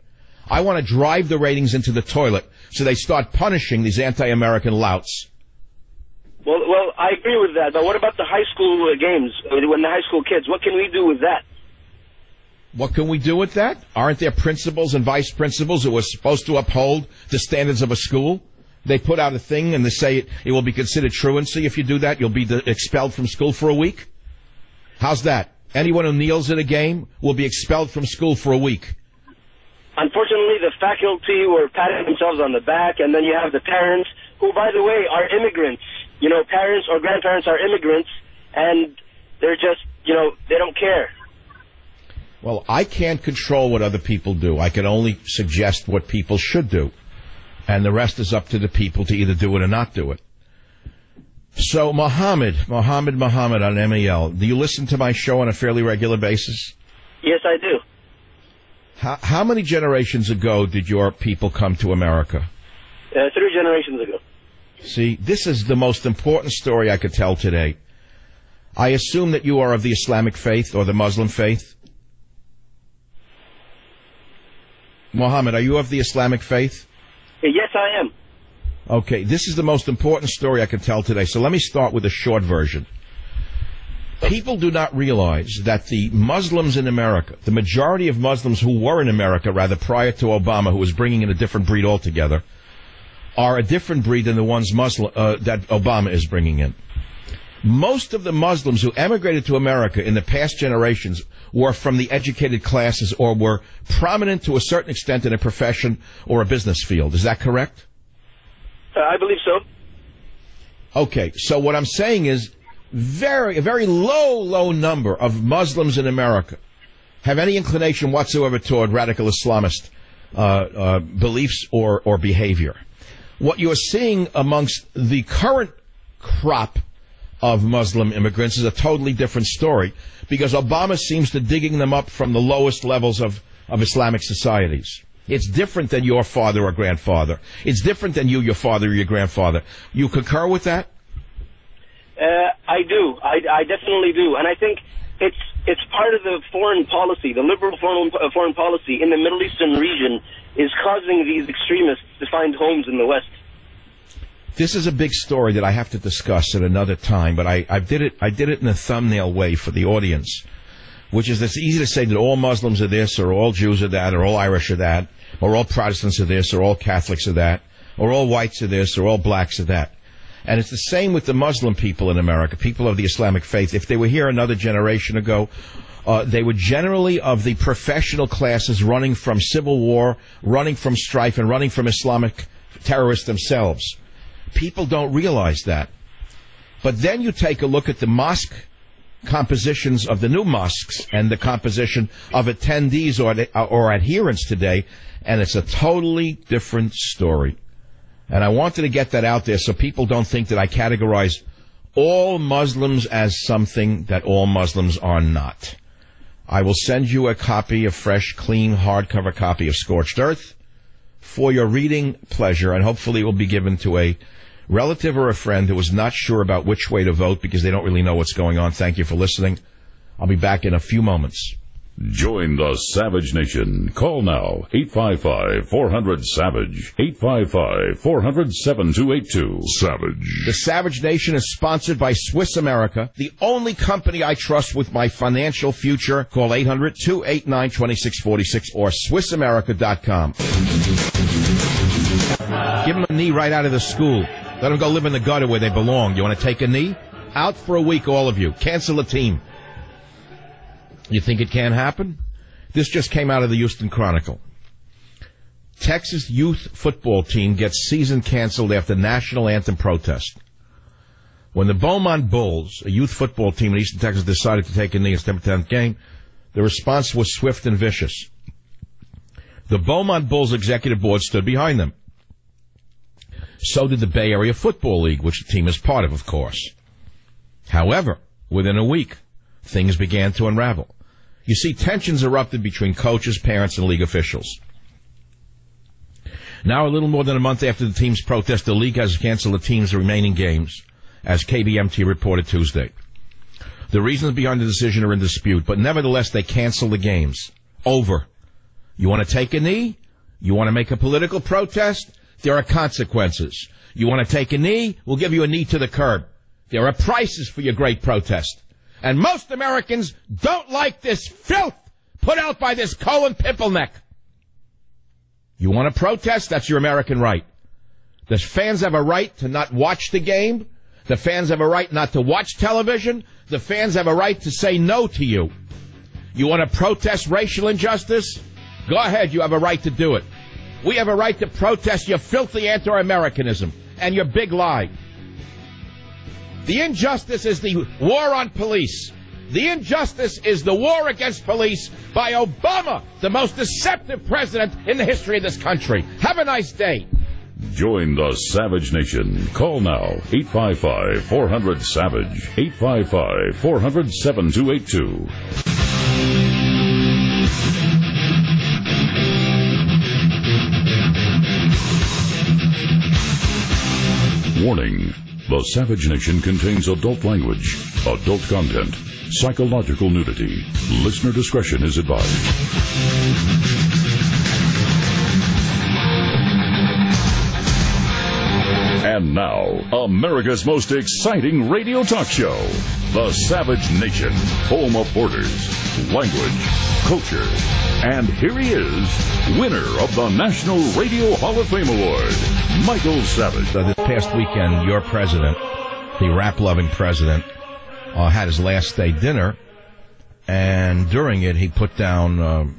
I want to drive the ratings into the toilet so they start punishing these anti-American louts. Well, I agree with that. But what about the high school games, when the high school kids? What can we do with that? What can we do with that? Aren't there principals and vice principals who are supposed to uphold the standards of a school? They put out a thing and they say it will be considered truancy. If you do that, you'll be expelled from school for a week. How's that? Anyone who kneels at a game will be expelled from school for a week. Unfortunately, the faculty were patting themselves on the back, and then you have the parents, who, by the way, are immigrants. You know, parents or grandparents are immigrants, and they're just, they don't care. Well, I can't control what other people do. I can only suggest what people should do. And the rest is up to the people to either do it or not do it. So, Mohammed on MEL, do you listen to my show on a fairly regular basis? Yes, I do. How many generations ago did your people come to America? 3 generations ago. See, this is the most important story I could tell today. I assume that you are of the Islamic faith or the Muslim faith. Mohammed, are you of the Islamic faith? Yes, I am. Okay, this is the most important story I can tell today, so let me start with a short version. People do not realize that the Muslims in America, the majority of Muslims who were in America, rather, prior to Obama, who was bringing in a different breed altogether, are a different breed than the ones that Obama is bringing in. Most of the Muslims who emigrated to America in the past generations were from the educated classes or were prominent to a certain extent in a profession or a business field. Is that correct? I believe so. Okay, so what I'm saying is a very low number of Muslims in America have any inclination whatsoever toward radical Islamist beliefs or behavior. What you're seeing amongst the current crop of Muslim immigrants is a totally different story, because Obama seems to digging them up from the lowest levels of Islamic societies. It's different than your father or grandfather. It's different than your father or your grandfather. You concur with that? I do. I definitely do. And I think it's part of the foreign policy, the liberal foreign policy in the Middle Eastern region is causing these extremists to find homes in the West. This is a big story that I have to discuss at another time, but I did it in a thumbnail way for the audience, which is it's easy to say that all Muslims are this, or all Jews are that, or all Irish are that, or all Protestants are this, or all Catholics are that, or all whites are this, or all blacks are that. And it's the same with the Muslim people in America, people of the Islamic faith. If they were here another generation ago, they were generally of the professional classes running from civil war, running from strife, and running from Islamic terrorists themselves. People don't realize that. But then you take a look at the mosque compositions of the new mosques and the composition of attendees or adherents today, and it's a totally different story. And I wanted to get that out there so people don't think that I categorize all Muslims as something that all Muslims are not. I will send you a copy, a fresh, clean, hardcover copy of Scorched Earth for your reading pleasure, and hopefully it will be given to a relative or a friend who is not sure about which way to vote because they don't really know what's going on. Thank you for listening. I'll be back in a few moments. Join the Savage Nation. Call now, 855-400-SAVAGE, 855-400-7282. Savage. The Savage Nation is sponsored by Swiss America, the only company I trust with my financial future. Call 800-289-2646 or SwissAmerica.com. Give them a knee right out of the school. Let them go live in the gutter where they belong. You want to take a knee? Out for a week, all of you. Cancel a team. You think it can't happen? This just came out of the Houston Chronicle. Texas youth football team gets season canceled after national anthem protest. When the Beaumont Bulls, a youth football team in Eastern Texas, decided to take a knee in September 10th game, the response was swift and vicious. The Beaumont Bulls executive board stood behind them. So did the Bay Area Football League, which the team is part of course. However, within a week, things began to unravel. You see, tensions erupted between coaches, parents, and league officials. Now, a little more than a month after the team's protest, the league has canceled the team's remaining games, as KBMT reported Tuesday. The reasons behind the decision are in dispute, but nevertheless, they canceled the games. Over. You want to take a knee? You want to make a political protest? There are consequences. You want to take a knee? We'll give you a knee to the curb. There are prices for your great protest. And most Americans don't like this filth put out by this Colin Pimpleneck. You want to protest? That's your American right. The fans have a right to not watch the game. The fans have a right not to watch television. The fans have a right to say no to you. You want to protest racial injustice? Go ahead, you have a right to do it. We have a right to protest your filthy anti-Americanism and your big lie. The injustice is the war on police. The injustice is the war against police by Obama, the most deceptive president in the history of this country. Have a nice day. Join the Savage Nation. Call now, 855-400-SAVAGE, 855-400-7282. Warning. The Savage Nation contains adult language, adult content, psychological nudity. Listener discretion is advised. And now, America's most exciting radio talk show, The Savage Nation, home of borders, language, culture. And here he is, winner of the National Radio Hall of Fame Award, Michael Savage. This past weekend, your president, the rap-loving president, had his last day dinner, and during it, he put down,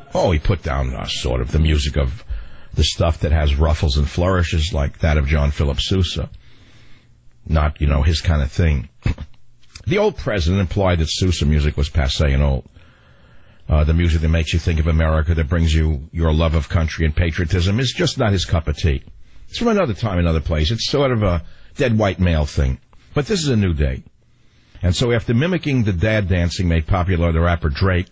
sort of the music of the stuff that has ruffles and flourishes, like that of John Philip Sousa. Not, his kind of thing. The old president implied that Sousa music was passé and old. The music that makes you think of America, that brings you your love of country and patriotism, is just not his cup of tea. It's from another time, another place. It's sort of a dead white male thing. But this is a new day. And so after mimicking the dad dancing made popular by the rapper Drake,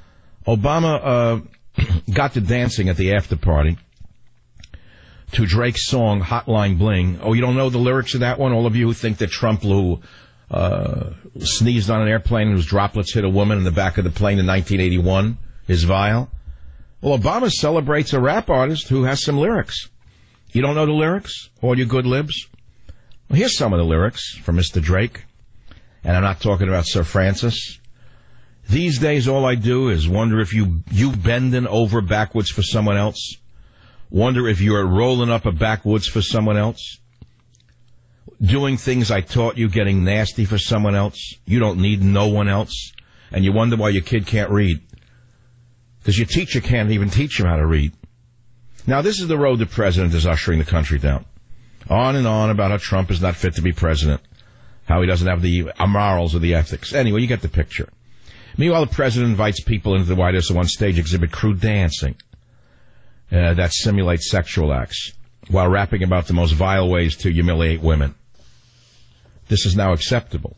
Obama got to dancing at the after party to Drake's song Hotline Bling. Oh, you don't know the lyrics of that one? All of you who think that Trump sneezed on an airplane and whose droplets hit a woman in the back of the plane in 1981 is vile. Well, Obama celebrates a rap artist who has some lyrics. You don't know the lyrics, all you good libs? Well, here's some of the lyrics from Mr. Drake. And I'm not talking about Sir Francis. These days all I do is wonder if you bending over backwards for someone else. Wonder if you're rolling up a backwoods for someone else. Doing things I taught you, getting nasty for someone else. You don't need no one else. And you wonder why your kid can't read. Because your teacher can't even teach him how to read. Now, this is the road the president is ushering the country down. On and on about how Trump is not fit to be president. How he doesn't have the morals or the ethics. Anyway, you get the picture. Meanwhile, the president invites people into the White House to one stage exhibit crude dancing that simulates sexual acts while rapping about the most vile ways to humiliate women. This is now acceptable.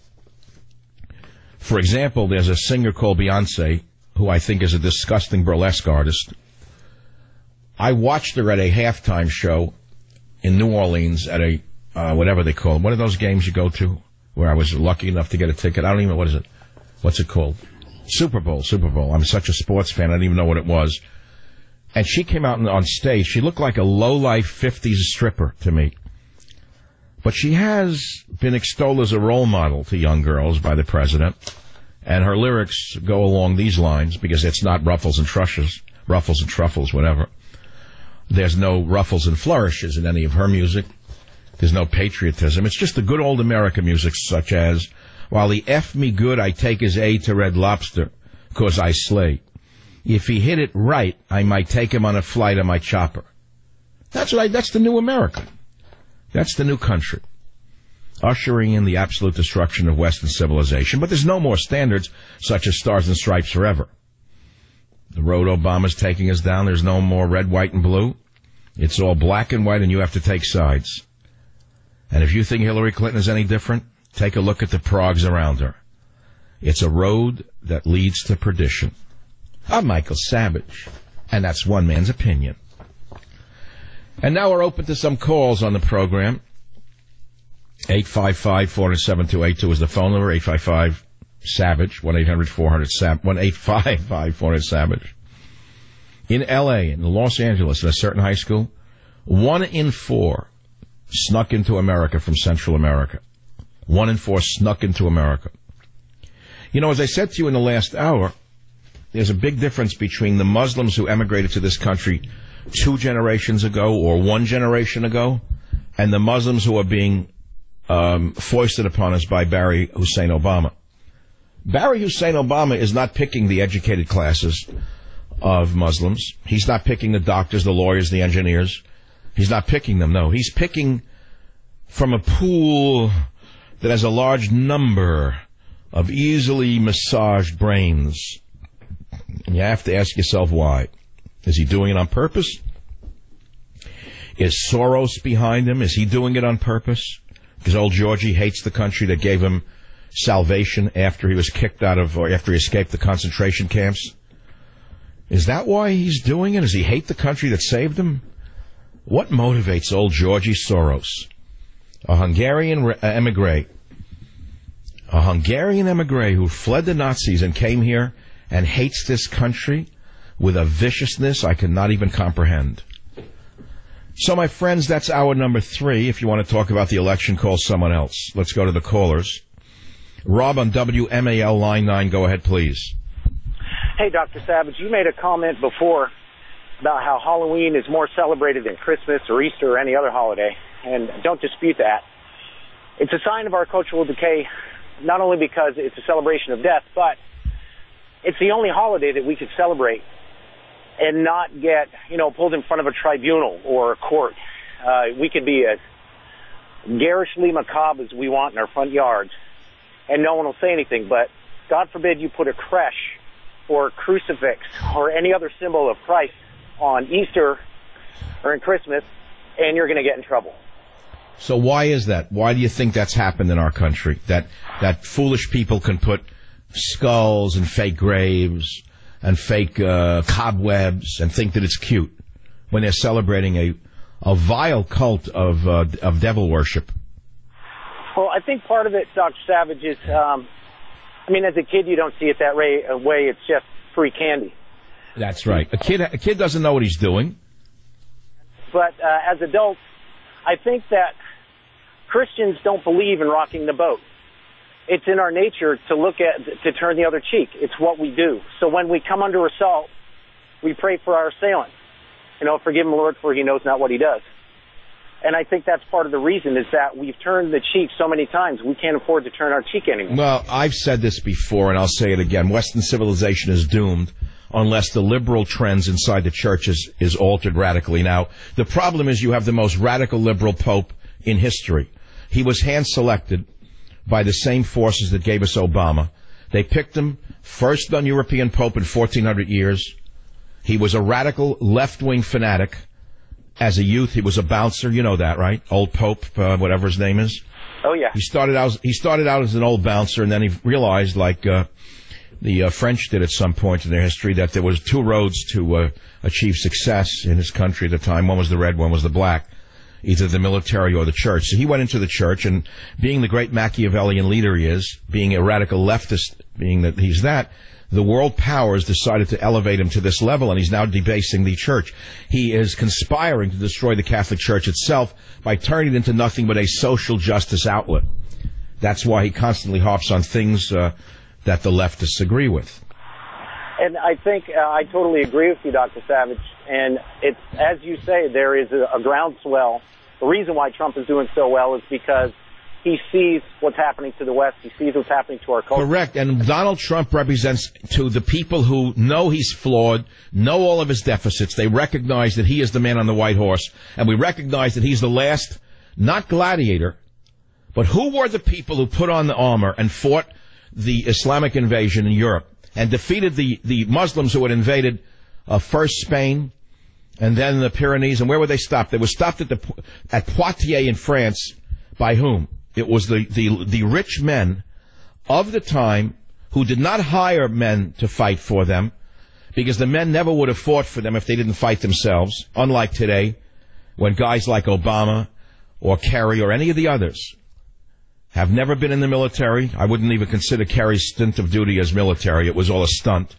For example, there's a singer called Beyonce, who I think is a disgusting burlesque artist. I watched her at a halftime show in New Orleans at a, whatever they call them. What are those games you go to where I was lucky enough to get a ticket? I don't even know, what is it? What's it called? Super Bowl. I'm such a sports fan, I didn't even know what it was. And she came out on stage. She looked like a low-life 50s stripper to me. But she has been extolled as a role model to young girls by the president. And her lyrics go along these lines, because it's not ruffles and truffles, whatever. There's no ruffles and flourishes in any of her music. There's no patriotism. It's just the good old American music, such as, while he F me good, I take his A to Red Lobster, 'cause I slay. If he hit it right, I might take him on a flight on my chopper. That's the new America. That's the new country. Ushering in the absolute destruction of Western civilization. But there's no more standards such as Stars and Stripes forever. The road Obama's taking us down, there's no more red, white, and blue. It's all black and white, and you have to take sides. And if you think Hillary Clinton is any different, take a look at the progs around her. It's a road that leads to perdition. I'm Michael Savage, and that's one man's opinion. And now we're open to some calls on the program. 855-400-7282 is the phone number. 855-SAVAGE, 1-800-400-SAVAGE, 1-855-400-SAVAGE. In L.A., in Los Angeles, in a certain high school, 1 in 4 snuck into America from Central America. 1 in 4 snuck into America. You know, as I said to you in the last hour, there's a big difference between the Muslims who emigrated to this country 2 generations ago or 1 generation ago and the Muslims who are being foisted upon us by Barry Hussein Obama. Barry Hussein Obama is not picking the educated classes of Muslims. He's not picking the doctors, the lawyers, the engineers. He's not picking them, no. He's picking from a pool that has a large number of easily massaged brains. And you have to ask yourself why. Is he doing it on purpose? Is Soros behind him? Is he doing it on purpose? Because old Georgie hates the country that gave him salvation after he was kicked out of, or after he escaped the concentration camps. Is that why he's doing it? Does he hate the country that saved him? What motivates old Georgie Soros, a Hungarian emigre who fled the Nazis and came here and hates this country with a viciousness I cannot even comprehend? So, my friends, that's hour number 3. If you want to talk about the election, call someone else. Let's go to the callers. Rob on WMAL line 9. Go ahead, please. Hey, Dr. Savage, you made a comment before about how Halloween is more celebrated than Christmas or Easter or any other holiday, and don't dispute that. It's a sign of our cultural decay, not only because it's a celebration of death, but it's the only holiday that we could celebrate and not get, pulled in front of a tribunal or a court. We could be as garishly macabre as we want in our front yards, and no one will say anything, but God forbid you put a creche or a crucifix or any other symbol of Christ on Easter or in Christmas, and you're going to get in trouble. So why is that? Why do you think that's happened in our country? That foolish people can put skulls and fake graves and fake cobwebs and think that it's cute when they're celebrating a vile cult of devil worship? Well, I think part of it, Dr. Savage, is, as a kid you don't see it that way. It's just free candy. That's right. A kid doesn't know what he's doing. But as adults, I think that Christians don't believe in rocking the boat. It's in our nature to turn the other cheek. It's what we do. So when we come under assault, we pray for our assailant. Forgive him, Lord, for he knows not what he does. And I think that's part of the reason is that we've turned the cheek so many times, we can't afford to turn our cheek anymore. Well, I've said this before, and I'll say it again. Western civilization is doomed unless the liberal trends inside the church is altered radically. Now, the problem is you have the most radical liberal pope in history. He was hand-selected by the same forces that gave us Obama. They picked him first non-European pope in 1,400 years. He was a radical left-wing fanatic. As a youth, he was a bouncer. You know that, right? Old Pope, whatever his name is. Oh, yeah. He started out as an old bouncer, and then he realized, like the French did at some point in their history, that there was 2 roads to achieve success in his country at the time. One was the red, one was the black, either the military or the church. So he went into the church, and being the great Machiavellian leader he is, being a radical leftist, being that he's that, the world powers decided to elevate him to this level, and he's now debasing the church. He is conspiring to destroy the Catholic Church itself by turning it into nothing but a social justice outlet. That's why he constantly harps on things that the leftists agree with. And I think I totally agree with you, Dr. Savage. And it's, as you say, there is a groundswell. The reason why Trump is doing so well is because he sees what's happening to the West. He sees what's happening to our culture. Correct. And Donald Trump represents, to the people who know he's flawed, know all of his deficits, they recognize that he is the man on the white horse. And we recognize that he's the last, not gladiator, but who were the people who put on the armor and fought the Islamic invasion in Europe and defeated the Muslims who had invaded first Spain and then the Pyrenees. And where were they stopped? They were stopped at Poitiers in France. By whom? It was the rich men of the time who did not hire men to fight for them, because the men never would have fought for them if they didn't fight themselves, unlike today, when guys like Obama or Kerry or any of the others have never been in the military. I wouldn't even consider Kerry's stint of duty as military. It was all a stunt.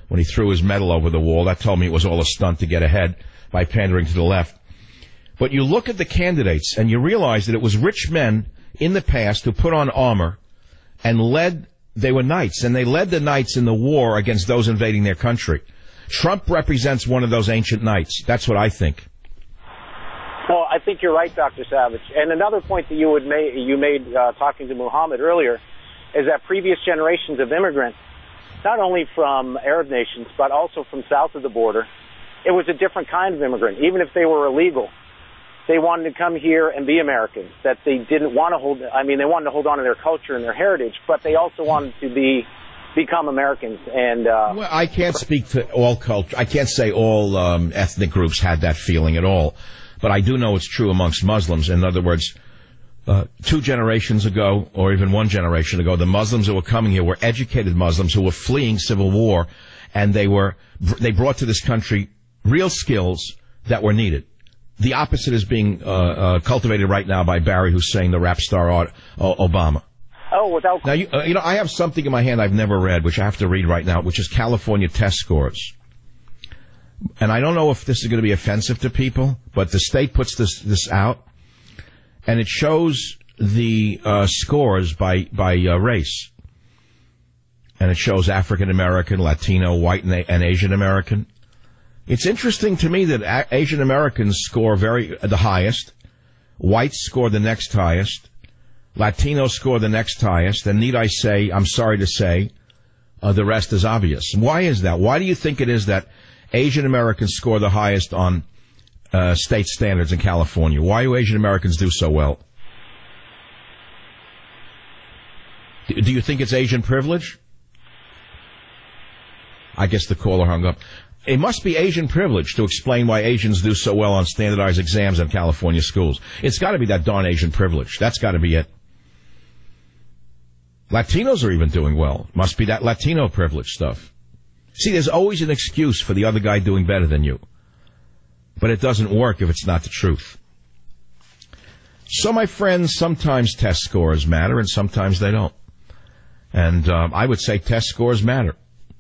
when he threw his medal over the wall. That told me it was all a stunt to get ahead by pandering to the left. But you look at the candidates and you realize that it was rich men in the past who put on armor and they were knights, and they led the knights in the war against those invading their country. Trump represents one of those ancient knights. That's what I think. Well, I think you're right, Dr. Savage. And another point that you made talking to Muhammad earlier is that previous generations of immigrants, not only from Arab nations, but also from south of the border, it was a different kind of immigrant. Even if they were illegal, they wanted to come here and be Americans, that they didn't want to they wanted to hold on to their culture and their heritage, but they also wanted to become Americans. And well, I can't speak to all culture. I can't say all ethnic groups had that feeling at all. But I do know it's true amongst Muslims. In other words, 2 generations ago, or even 1 generation ago, the Muslims who were coming here were educated Muslims who were fleeing civil war, and they brought to this country real skills that were needed. The opposite is being cultivated right now by Barry Hussein, the rap star Obama. Oh, without... Now, I have something in my hand I've never read, which I have to read right now, which is California test scores. And I don't know if this is going to be offensive to people, but the state puts this out, and it shows the scores by race. And it shows African American, Latino, white, and Asian American. It's interesting to me that Asian Americans score the highest, whites score the next highest, Latinos score the next highest, and need I say, I'm sorry to say, the rest is obvious. Why is that? Why do you think it is that Asian Americans score the highest on state standards in California? Why do Asian Americans do so well? Do you think it's Asian privilege? I guess the caller hung up. It must be Asian privilege to explain why Asians do so well on standardized exams in California schools. It's got to be that darn Asian privilege. That's got to be it. Latinos are even doing well. Must be that Latino privilege stuff. See, there's always an excuse for the other guy doing better than you. But it doesn't work if it's not the truth. So, my friends, sometimes test scores matter and sometimes they don't. And I would say test scores matter.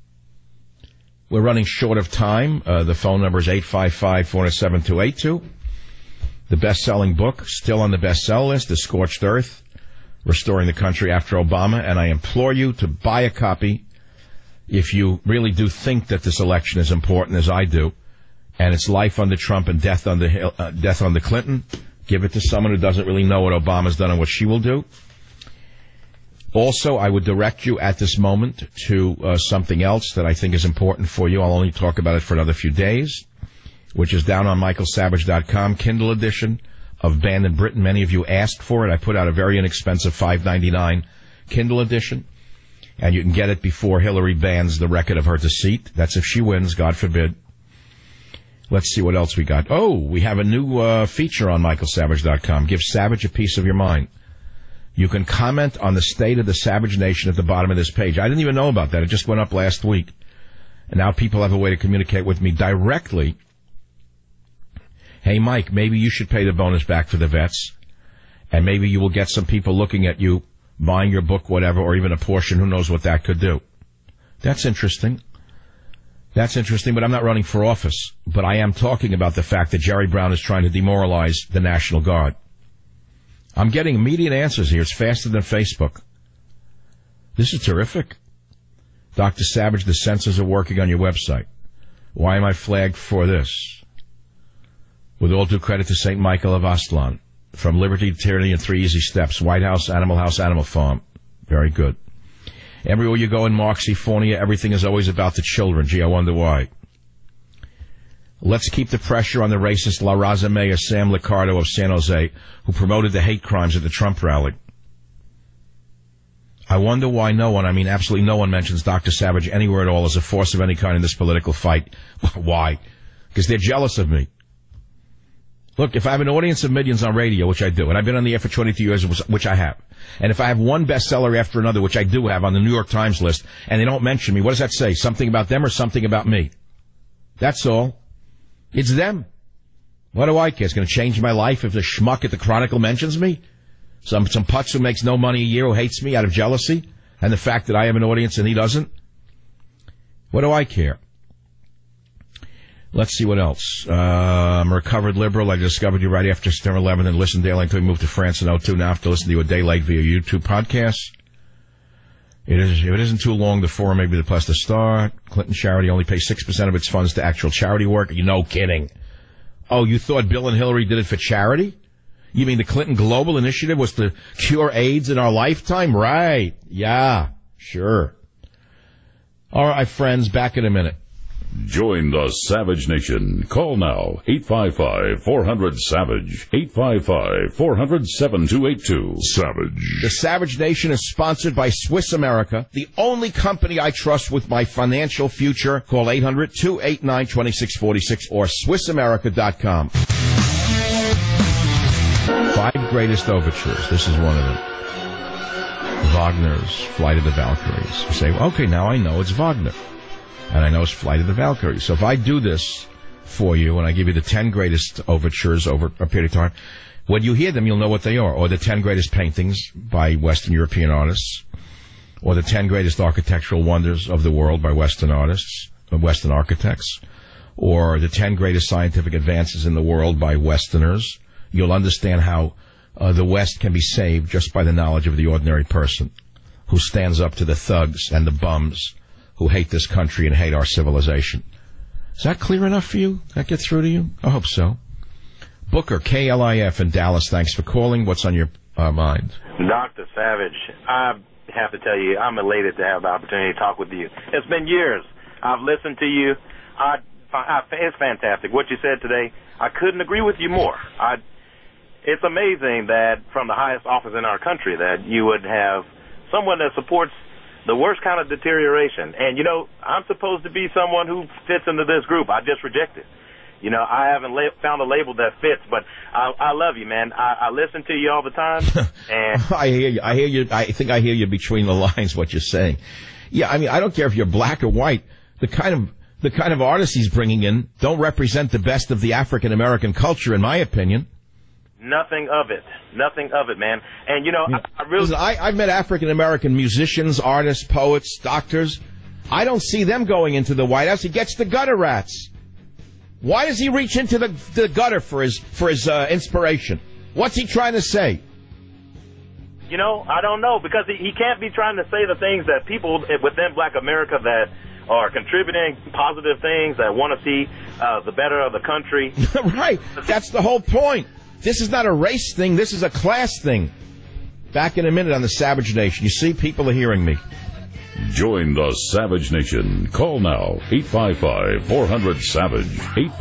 We're running short of time. The phone number is 855-407-282. The best-selling book, still on the bestseller list, is Scorched Earth, Restoring the Country After Obama. And I implore you to buy a copy if you really do think that this election is important, as I do, and it's life under Trump and death under Clinton. Give it to someone who doesn't really know what Obama's done and what she will do. Also, I would direct you at this moment to something else that I think is important for you. I'll only talk about it for another few days, which is down on michaelsavage.com, Kindle edition of Banned in Britain. Many of you asked for it. I put out a very inexpensive $5.99 Kindle edition, and you can get it before Hillary bans the record of her deceit. That's if she wins, God forbid. Let's see what else we got. Oh, we have a new feature on michaelsavage.com. Give Savage a piece of your mind. You can comment on the state of the Savage Nation at the bottom of this page. I didn't even know about that. It just went up last week. And now people have a way to communicate with me directly. Hey, Mike, maybe you should pay the bonus back for the vets. And maybe you will get some people looking at you, buying your book, whatever, or even a portion. Who knows what that could do. That's interesting. That's interesting, but I'm not running for office. But I am talking about the fact that Jerry Brown is trying to demoralize the National Guard. I'm getting immediate answers here. It's faster than Facebook. This is terrific. Dr. Savage, the censors are working on your website. Why am I flagged for this? With all due credit to St. Michael of Aztlan. From Liberty to Tyranny in 3 Easy Steps. White House, Animal Farm. Very good. Everywhere you go in Marxifornia, everything is always about the children. Gee, I wonder why. Let's keep the pressure on the racist La Raza mayor Sam Liccardo of San Jose, who promoted the hate crimes at the Trump rally. I wonder why absolutely no one mentions Dr. Savage anywhere at all as a force of any kind in this political fight. Why? Because they're jealous of me. Look, if I have an audience of millions on radio, which I do, and I've been on the air for 22 years, which I have, and if I have one bestseller after another, which I do have on the New York Times list, and they don't mention me, what does that say? Something about them or something about me? That's all. It's them. What do I care? It's going to change my life if the schmuck at the Chronicle mentions me? Some putz who makes no money a year who hates me out of jealousy and the fact that I have an audience and he doesn't? What do I care? Let's see what else. I'm a recovered liberal. I discovered you right after September 11th and listened daily until we moved to France in 2002. Now I have to listen to you a day late via YouTube podcast. If it isn't too long, the forum may be the place to start. Clinton Charity only pays 6% of its funds to actual charity work. You no kidding. Oh, you thought Bill and Hillary did it for charity? You mean the Clinton Global Initiative was to cure AIDS in our lifetime? Right. Yeah, sure. All right, friends, back in a minute. Join the Savage Nation. Call now, 855-400-SAVAGE, 855-400-7282. Savage. The Savage Nation is sponsored by Swiss America, the only company I trust with my financial future. Call 800-289-2646 or SwissAmerica.com. 5 greatest overtures. This is one of them. Wagner's Flight of the Valkyries. You say, okay, now I know it's Wagner. And I know it's Flight of the Valkyries. So if I do this for you and I give you the 10 greatest overtures over a period of time, when you hear them, you'll know what they are. Or the 10 greatest paintings by Western European artists. Or the 10 greatest architectural wonders of the world by Western artists, Western architects. Or the 10 greatest scientific advances in the world by Westerners. You'll understand how the West can be saved just by the knowledge of the ordinary person who stands up to the thugs and the bums who hate this country and hate our civilization. Is that clear enough for you? That get through to you? I hope so. Booker, KLIF in Dallas, thanks for calling. What's on your mind? Dr. Savage, I have to tell you, I'm elated to have the opportunity to talk with you. It's been years. I've listened to you. It's fantastic. What you said today, I couldn't agree with you more. It's amazing that from the highest office in our country that you would have someone that supports the worst kind of deterioration. And, you know, I'm supposed to be someone who fits into this group. I just reject it. You know, I haven't found a label that fits, but I love you, man. I listen to you all the time. And I hear you. I think I hear you between the lines, what you're saying. Yeah, I mean, I don't care if you're black or white. The kind of artists he's bringing in don't represent the best of the African-American culture, in my opinion. Nothing of it, man. And, you know, I really... Listen, I've met African-American musicians, artists, poets, doctors. I don't see them going into the White House. He gets the gutter rats. Why does he reach into the gutter for his inspiration? What's he trying to say? You know, I don't know, because he can't be trying to say the things that people within Black America that are contributing positive things, that want to see the better of the country. Right. That's the whole point. This is not a race thing. This is a class thing. Back in a minute on the Savage Nation. You see, people are hearing me. Join the Savage Nation. Call now, 855-400-SAVAGE,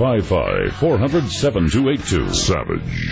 855-400-7282. Savage.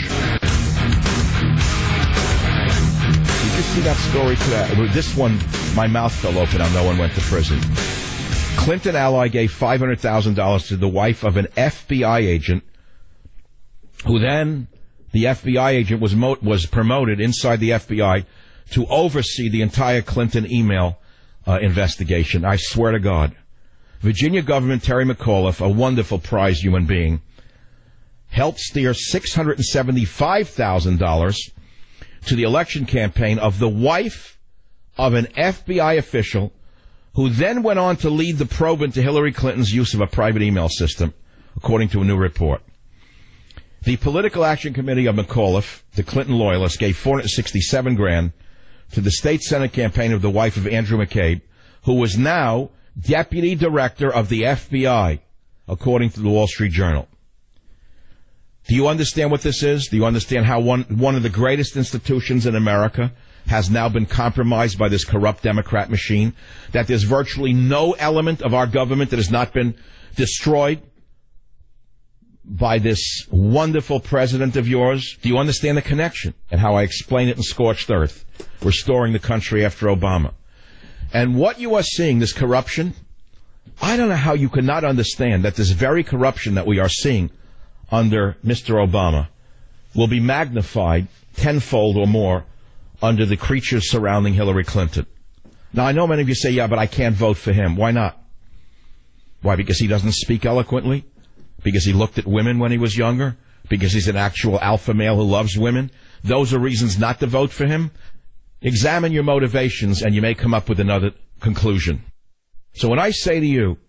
Did you see that story today? This one, my mouth fell open how no one went to prison. Clinton ally gave $500,000 to the wife of an FBI agent who then... The FBI agent was promoted inside the FBI to oversee the entire Clinton email investigation. I swear to God. Virginia Governor Terry McAuliffe, a wonderful prize human being, helped steer $675,000 to the election campaign of the wife of an FBI official who then went on to lead the probe into Hillary Clinton's use of a private email system, according to a new report. The Political Action Committee of McAuliffe, the Clinton loyalists, gave $467,000 to the state Senate campaign of the wife of Andrew McCabe, who was now deputy director of the FBI, according to the Wall Street Journal. Do you understand what this is? Do you understand how one of the greatest institutions in America has now been compromised by this corrupt Democrat machine? That there's virtually no element of our government that has not been destroyed by this wonderful president of yours? Do you understand the connection and how I explain it in Scorched Earth, restoring the country after Obama? And what you are seeing, this corruption, I don't know how you could not understand that this very corruption that we are seeing under Mr. Obama will be magnified tenfold or more under the creatures surrounding Hillary Clinton. Now, I know many of you say, yeah, but I can't vote for him. Why not? Why, because he doesn't speak eloquently? Because he looked at women when he was younger? Because he's an actual alpha male who loves women? Those are reasons not to vote for him? Examine your motivations and you may come up with another conclusion. So when I say to you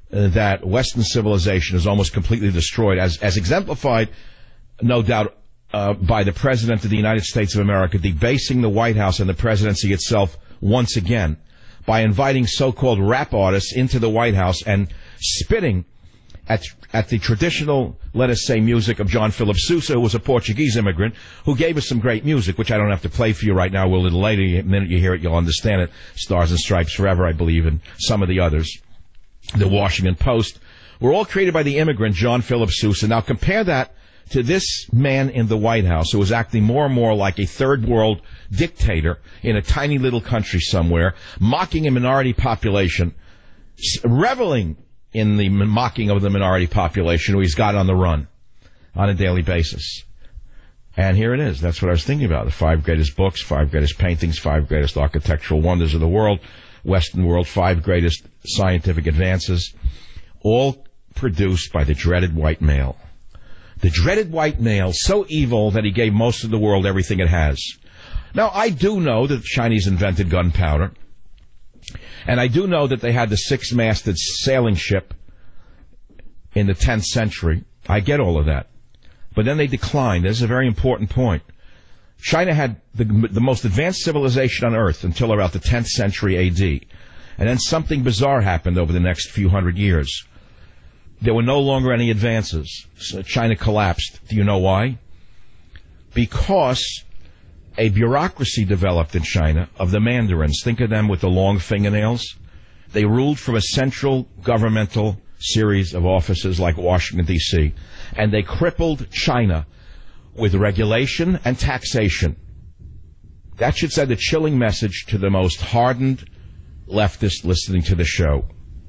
that Western civilization is almost completely destroyed, as exemplified, no doubt, by the President of the United States of America debasing the White House and the presidency itself once again by inviting so-called rap artists into the White House and spitting at the traditional, let us say, music of John Philip Sousa, who was a Portuguese immigrant, who gave us some great music, which I don't have to play for you right now. We'll a little later. The minute you hear it, you'll understand it. Stars and Stripes Forever, I believe, and some of the others. The Washington Post, were all created by the immigrant John Philip Sousa. Now compare that to this man in the White House who is acting more and more like a third world dictator in a tiny little country somewhere, mocking a minority population, reveling in the mocking of the minority population who he's got on the run on a daily basis. And here it is. That's what I was thinking about. The 5 greatest books, 5 greatest paintings, 5 greatest architectural wonders of the world, Western world, 5 greatest scientific advances, all produced by the dreaded white male. The dreaded white male, so evil that he gave most of the world everything it has. Now, I do know that the Chinese invented gunpowder, and I do know that they had the 6-masted sailing ship in the 10th century. I get all of that. But then they declined. This is a very important point. China had the most advanced civilization on Earth until about the 10th century A.D. And then something bizarre happened over the next few hundred years. There were no longer any advances. So China collapsed. Do you know why? Because a bureaucracy developed in China of the Mandarins. Think of them with the long fingernails. They ruled from a central governmental series of offices like Washington, D.C., and they crippled China with regulation and taxation. That should send a chilling message to the most hardened leftists listening to the show.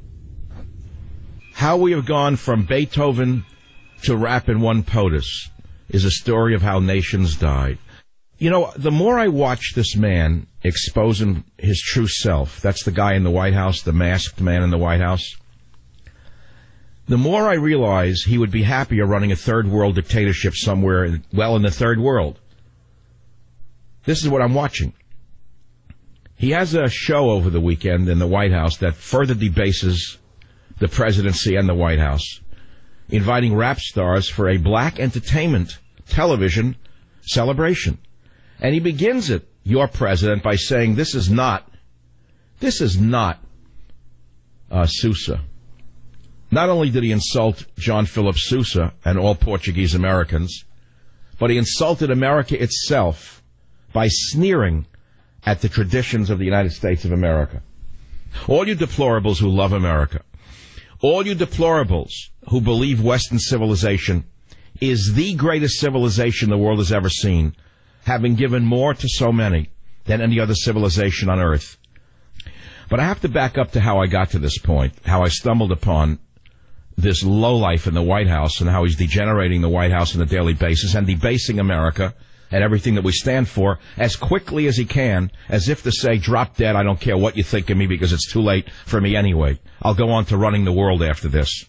How we have gone from Beethoven to rap in one POTUS is a story of how nations died. You know, the more I watch this man exposing his true self, that's the guy in the White House, the masked man in the White House, the more I realize he would be happier running a third world dictatorship somewhere, in the third world. This is what I'm watching. He has a show over the weekend in the White House that further debases the presidency and the White House, inviting rap stars for a black entertainment television celebration. And he begins it, your president, by saying this is not Sousa. Not only did he insult John Philip Sousa and all Portuguese Americans, but he insulted America itself by sneering at the traditions of the United States of America. All you deplorables who love America, all you deplorables who believe Western civilization is the greatest civilization the world has ever seen, having given more to so many than any other civilization on Earth. But I have to back up to how I got to this point, how I stumbled upon this lowlife in the White House and how he's degenerating the White House on a daily basis and debasing America and everything that we stand for as quickly as he can, as if to say, drop dead, I don't care what you think of me because it's too late for me anyway. I'll go on to running the world after this.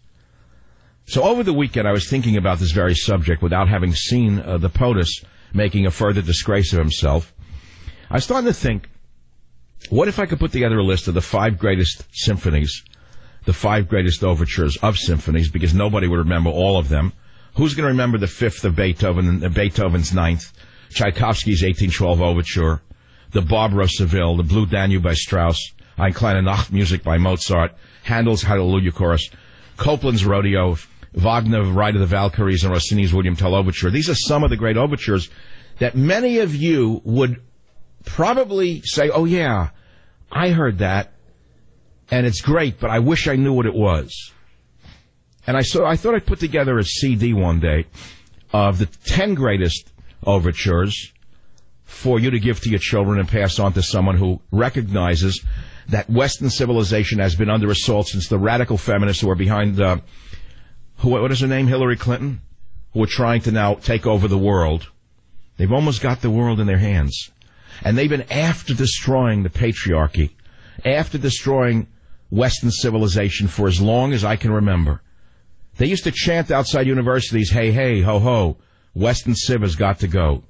So over the weekend, I was thinking about this very subject without having seen the POTUS making a further disgrace of himself. I started to think, what if I could put together a list of the 5 greatest symphonies, the 5 greatest overtures of symphonies, because nobody would remember all of them. Who's going to remember the 5th of Beethoven, Beethoven's 9th, Tchaikovsky's 1812 Overture, the Barber of Seville, the Blue Danube by Strauss, Ein kleine Nachtmusik by Mozart, Handel's Hallelujah Chorus, Copland's Rodeo, Wagner, Ride of the Valkyries, and Rossini's William Tell Overture. These are some of the great overtures that many of you would probably say, oh yeah, I heard that, and it's great, but I wish I knew what it was. And I thought I'd put together a CD one day of the 10 greatest overtures for you to give to your children and pass on to someone who recognizes that Western civilization has been under assault since the radical feminists who are behind, what is her name, Hillary Clinton, who are trying to now take over the world. They've almost got the world in their hands. And they've been after destroying the patriarchy, after destroying Western civilization for as long as I can remember. They used to chant outside universities, hey, hey, ho, ho, Western civ has got to go.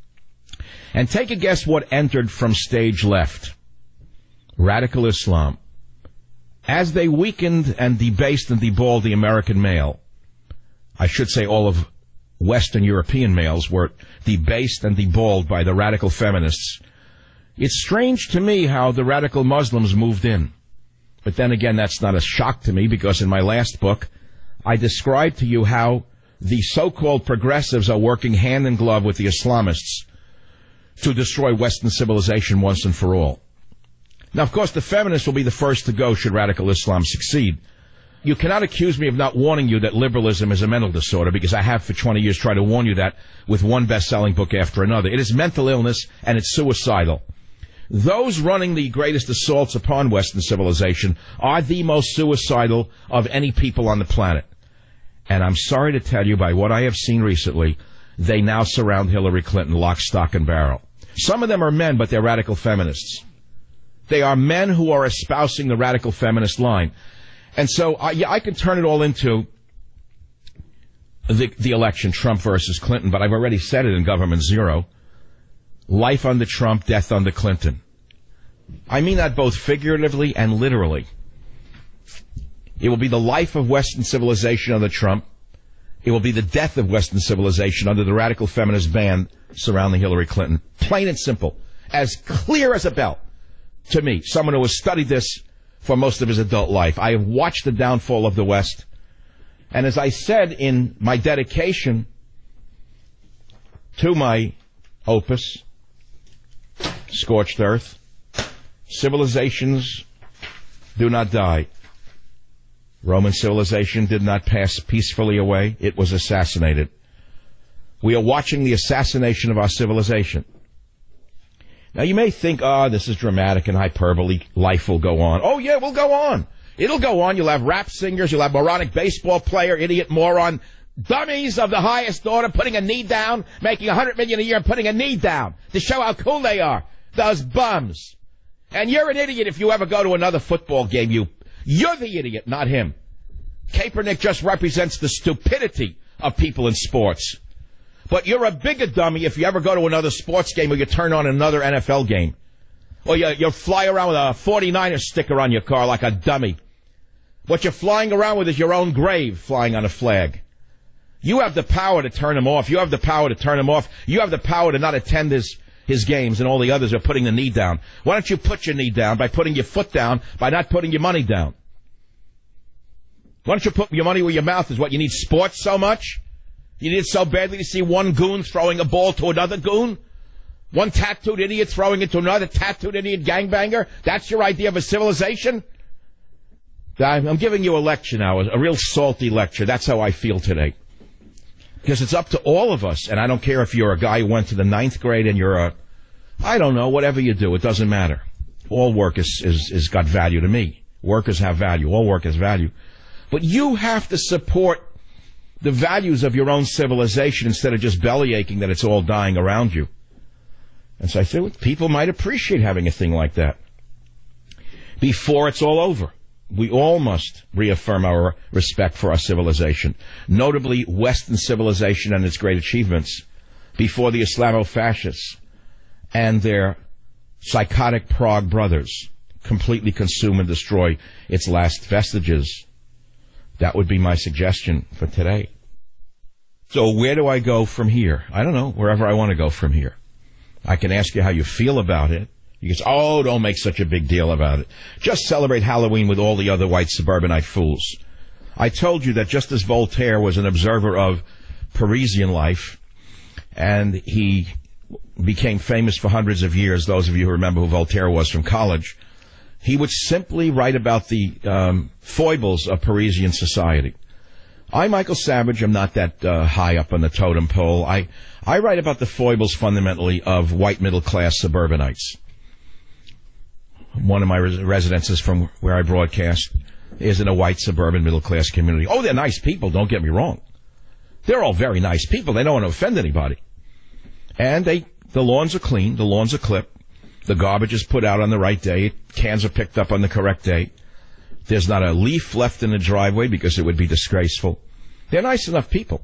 And take a guess what entered from stage left. Radical Islam. as they weakened and debased and deballed the American male, I should say all of Western European males were debased and deballed by the radical feminists. It's strange to me how the radical Muslims moved in. But then again, that's not a shock to me, because in my last book, I described to you how the so-called progressives are working hand in glove with the Islamists to destroy Western civilization once and for all. Now, of course, the feminists will be the first to go should radical Islam succeed. You cannot accuse me of not warning you that liberalism is a mental disorder, because I have for 20 years tried to warn you that with one best-selling book after another. It is mental illness, and it's suicidal. Those running the greatest assaults upon Western civilization are the most suicidal of any people on the planet. And I'm sorry to tell you, by what I have seen recently, they now surround Hillary Clinton lock, stock, and barrel. Some of them are men, but they're radical feminists. They are men who are espousing the radical feminist line. And so I can turn it all into the election, Trump versus Clinton, but I've already said it in Government Zero. Life under Trump, death under Clinton. I mean that both figuratively and literally. It will be the life of Western civilization under Trump. It will be the death of Western civilization under the radical feminist band surrounding Hillary Clinton. Plain and simple. As clear as a bell to me, someone who has studied this for most of his adult life. I have watched the downfall of the West. And as I said in my dedication to my opus, Scorched Earth, civilizations do not die. Roman civilization did not pass peacefully away. It was assassinated. We are watching the assassination of our civilization. Now, you may think, this is dramatic and hyperbole. Life will go on. Oh, yeah, we'll go on. It'll go on. You'll have rap singers. You'll have moronic baseball player, idiot, moron, dummies of the highest order putting a knee down, making $100 million a year and putting a knee down to show how cool they are. Those bums. And you're an idiot if you ever go to another football game. You're the idiot, not him. Kaepernick just represents the stupidity of people in sports. But you're a bigger dummy if you ever go to another sports game or you turn on another NFL game. Or you fly around with a 49er sticker on your car like a dummy. What you're flying around with is your own grave flying on a flag. You have the power to turn him off. You have the power to turn him off. You have the power to not attend his games, and all the others are putting the knee down. Why don't you put your knee down by putting your foot down, by not putting your money down? Why don't you put your money where your mouth is? What, you need sports so much? You need it so badly to see one goon throwing a ball to another goon? One tattooed idiot throwing it to another tattooed idiot gangbanger? That's your idea of a civilization? I'm giving you a lecture now, a real salty lecture. That's how I feel today. Because it's up to all of us, and I don't care if you're a guy who went to the 9th grade and you're I don't know, whatever you do, it doesn't matter. All work is got value to me. Workers have value. All work has value. But you have to support the values of your own civilization instead of just bellyaching that it's all dying around you. And so I think people might appreciate having a thing like that. Before it's all over, we all must reaffirm our respect for our civilization, notably Western civilization and its great achievements, before the Islamo-fascists and their psychotic Prague brothers completely consume and destroy its last vestiges. That would be my suggestion for today. So where do I go from here? I don't know, wherever I want to go from here. I can ask you how you feel about it. You can say, don't make such a big deal about it. Just celebrate Halloween with all the other white suburbanite fools. I told you that just as Voltaire was an observer of Parisian life, and he became famous for hundreds of years, those of you who remember who Voltaire was from college, he would simply write about the foibles of Parisian society. I, Michael Savage, am not that high up on the totem pole. I write about the foibles, fundamentally, of white middle-class suburbanites. One of my residences from where I broadcast is in a white suburban middle-class community. Oh, they're nice people, don't get me wrong. They're all very nice people. They don't want to offend anybody. And the lawns are clean, the lawns are clipped. The garbage is put out on the right day. Cans are picked up on the correct day. There's not a leaf left in the driveway because it would be disgraceful. They're nice enough people.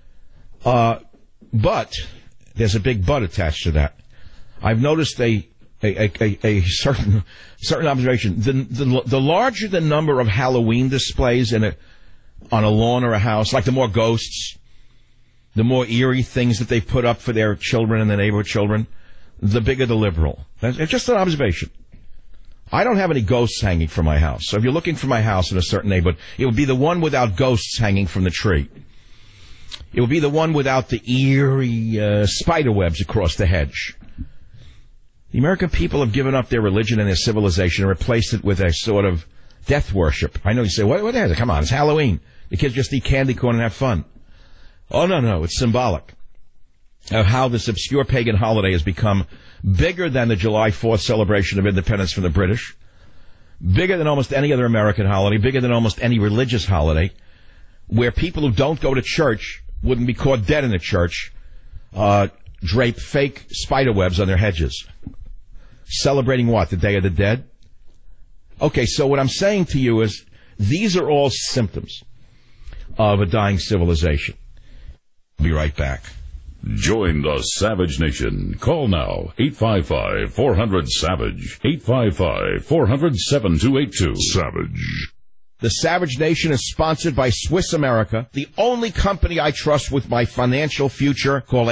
But there's a big but attached to that. I've noticed a a certain observation. The larger the number of Halloween displays on a lawn or a house, like the more ghosts, the more eerie things that they put up for their children and the neighborhood children, the bigger the liberal. It's just an observation. I don't have any ghosts hanging from my house. So if you're looking for my house in a certain neighborhood, it would be the one without ghosts hanging from the tree. It would be the one without the eerie spider webs across the hedge. The American people have given up their religion and their civilization and replaced it with a sort of death worship. I know you say, what is it? Come on, it's Halloween. The kids just eat candy corn and have fun. Oh, no, it's symbolic of how this obscure pagan holiday has become bigger than the July 4th celebration of independence from the British, bigger than almost any other American holiday, bigger than almost any religious holiday, where people who don't go to church wouldn't be caught dead in the church, drape fake spider webs on their hedges. Celebrating what? The Day of the Dead? Okay, so what I'm saying to you is these are all symptoms of a dying civilization. I'll be right back. Join the Savage Nation. Call now, 855-400-SAVAGE, 855-400-7282. Savage. The Savage Nation is sponsored by Swiss America, the only company I trust with my financial future. Call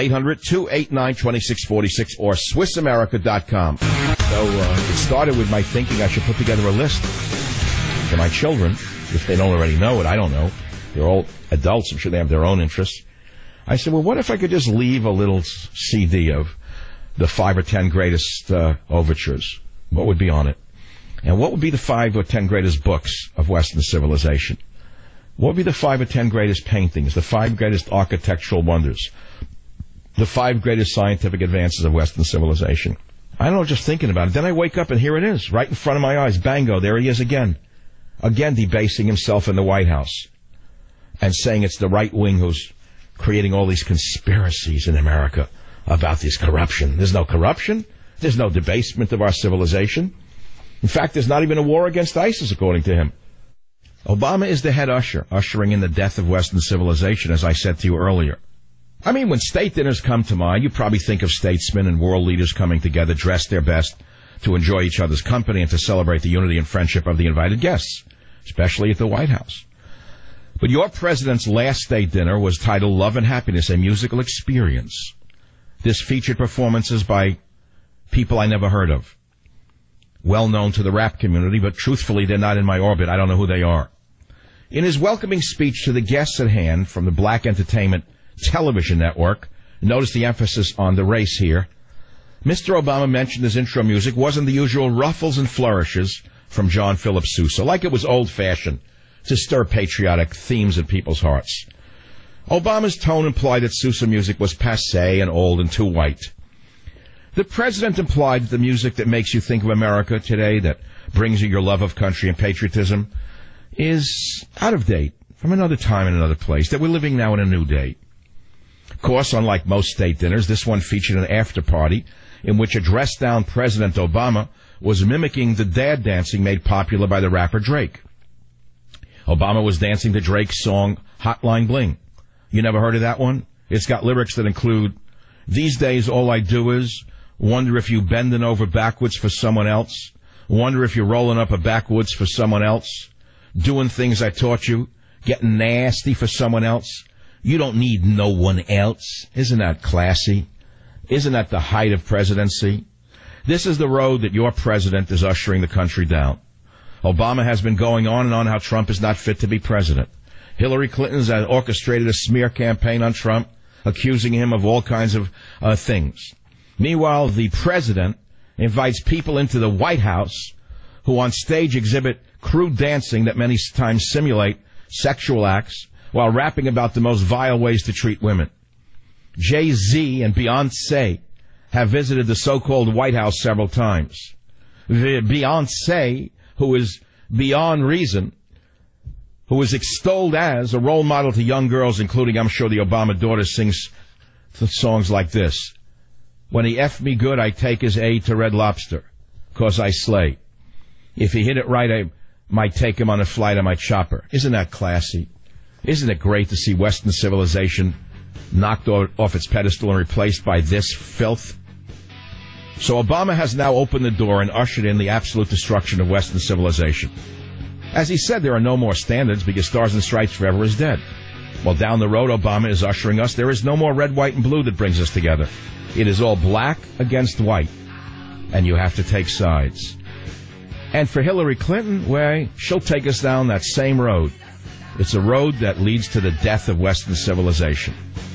800-289-2646 or SwissAmerica.com. So it started with my thinking I should put together a list for my children. If they don't already know it, I don't know. They're all adults. I'm sure they have their own interests. I said, well, what if I could just leave a little CD of the 5 or 10 greatest overtures? What would be on it? And what would be the 5 or 10 greatest books of Western civilization? What would be the 5 or 10 greatest paintings, the 5 greatest architectural wonders, the 5 greatest scientific advances of Western civilization? I don't know, just thinking about it. Then I wake up and here it is, right in front of my eyes. Bango, there he is again. Again debasing himself in the White House and saying it's the right wing who's creating all these conspiracies in America about this corruption. There's no corruption. There's no debasement of our civilization. In fact, there's not even a war against ISIS, according to him. Obama is the head usher, ushering in the death of Western civilization, as I said to you earlier. I mean, when state dinners come to mind, you probably think of statesmen and world leaders coming together, dressed their best, to enjoy each other's company and to celebrate the unity and friendship of the invited guests, especially at the White House. But your president's last state dinner was titled Love and Happiness, a Musical Experience. This featured performances by people I never heard of. Well known to the rap community, but truthfully, they're not in my orbit. I don't know who they are. In his welcoming speech to the guests at hand from the Black Entertainment Television Network, notice the emphasis on the race here, Mr. Obama mentioned his intro music wasn't the usual ruffles and flourishes from John Philip Sousa, like it was old-fashioned to stir patriotic themes in people's hearts. Obama's tone implied that Sousa music was passé and old and too white. The president implied that the music that makes you think of America today, that brings you your love of country and patriotism, is out of date, from another time and another place, that we're living now in a new day. Of course, unlike most state dinners, this one featured an after-party in which a dressed-down President Obama was mimicking the dad dancing made popular by the rapper Drake. Obama was dancing to Drake's song, Hotline Bling. You never heard of that one? It's got lyrics that include, these days all I do is wonder if you bending over backwards for someone else, wonder if you're rolling up a backwoods for someone else, doing things I taught you, getting nasty for someone else. You don't need no one else. Isn't that classy? Isn't that the height of presidency? This is the road that your president is ushering the country down. Obama has been going on and on how Trump is not fit to be president. Hillary Clinton has orchestrated a smear campaign on Trump, accusing him of all kinds of things. Meanwhile, the president invites people into the White House who on stage exhibit crude dancing that many times simulate sexual acts while rapping about the most vile ways to treat women. Jay-Z and Beyonce have visited the so-called White House several times. Beyonce, who is beyond reason, who is extolled as a role model to young girls, including, I'm sure, the Obama daughter, sings songs like this. When he F me good, I take his A to Red Lobster, 'cause I slay. If he hit it right, I might take him on a flight on my chopper. Isn't that classy? Isn't it great to see Western civilization knocked off its pedestal and replaced by this filth? So Obama has now opened the door and ushered in the absolute destruction of Western civilization. As he said, there are no more standards because Stars and Stripes Forever is dead. Well, down the road, Obama is ushering us. There is no more red, white, and blue that brings us together. It is all black against white, and you have to take sides. And for Hillary Clinton, well, she'll take us down that same road. It's a road that leads to the death of Western civilization.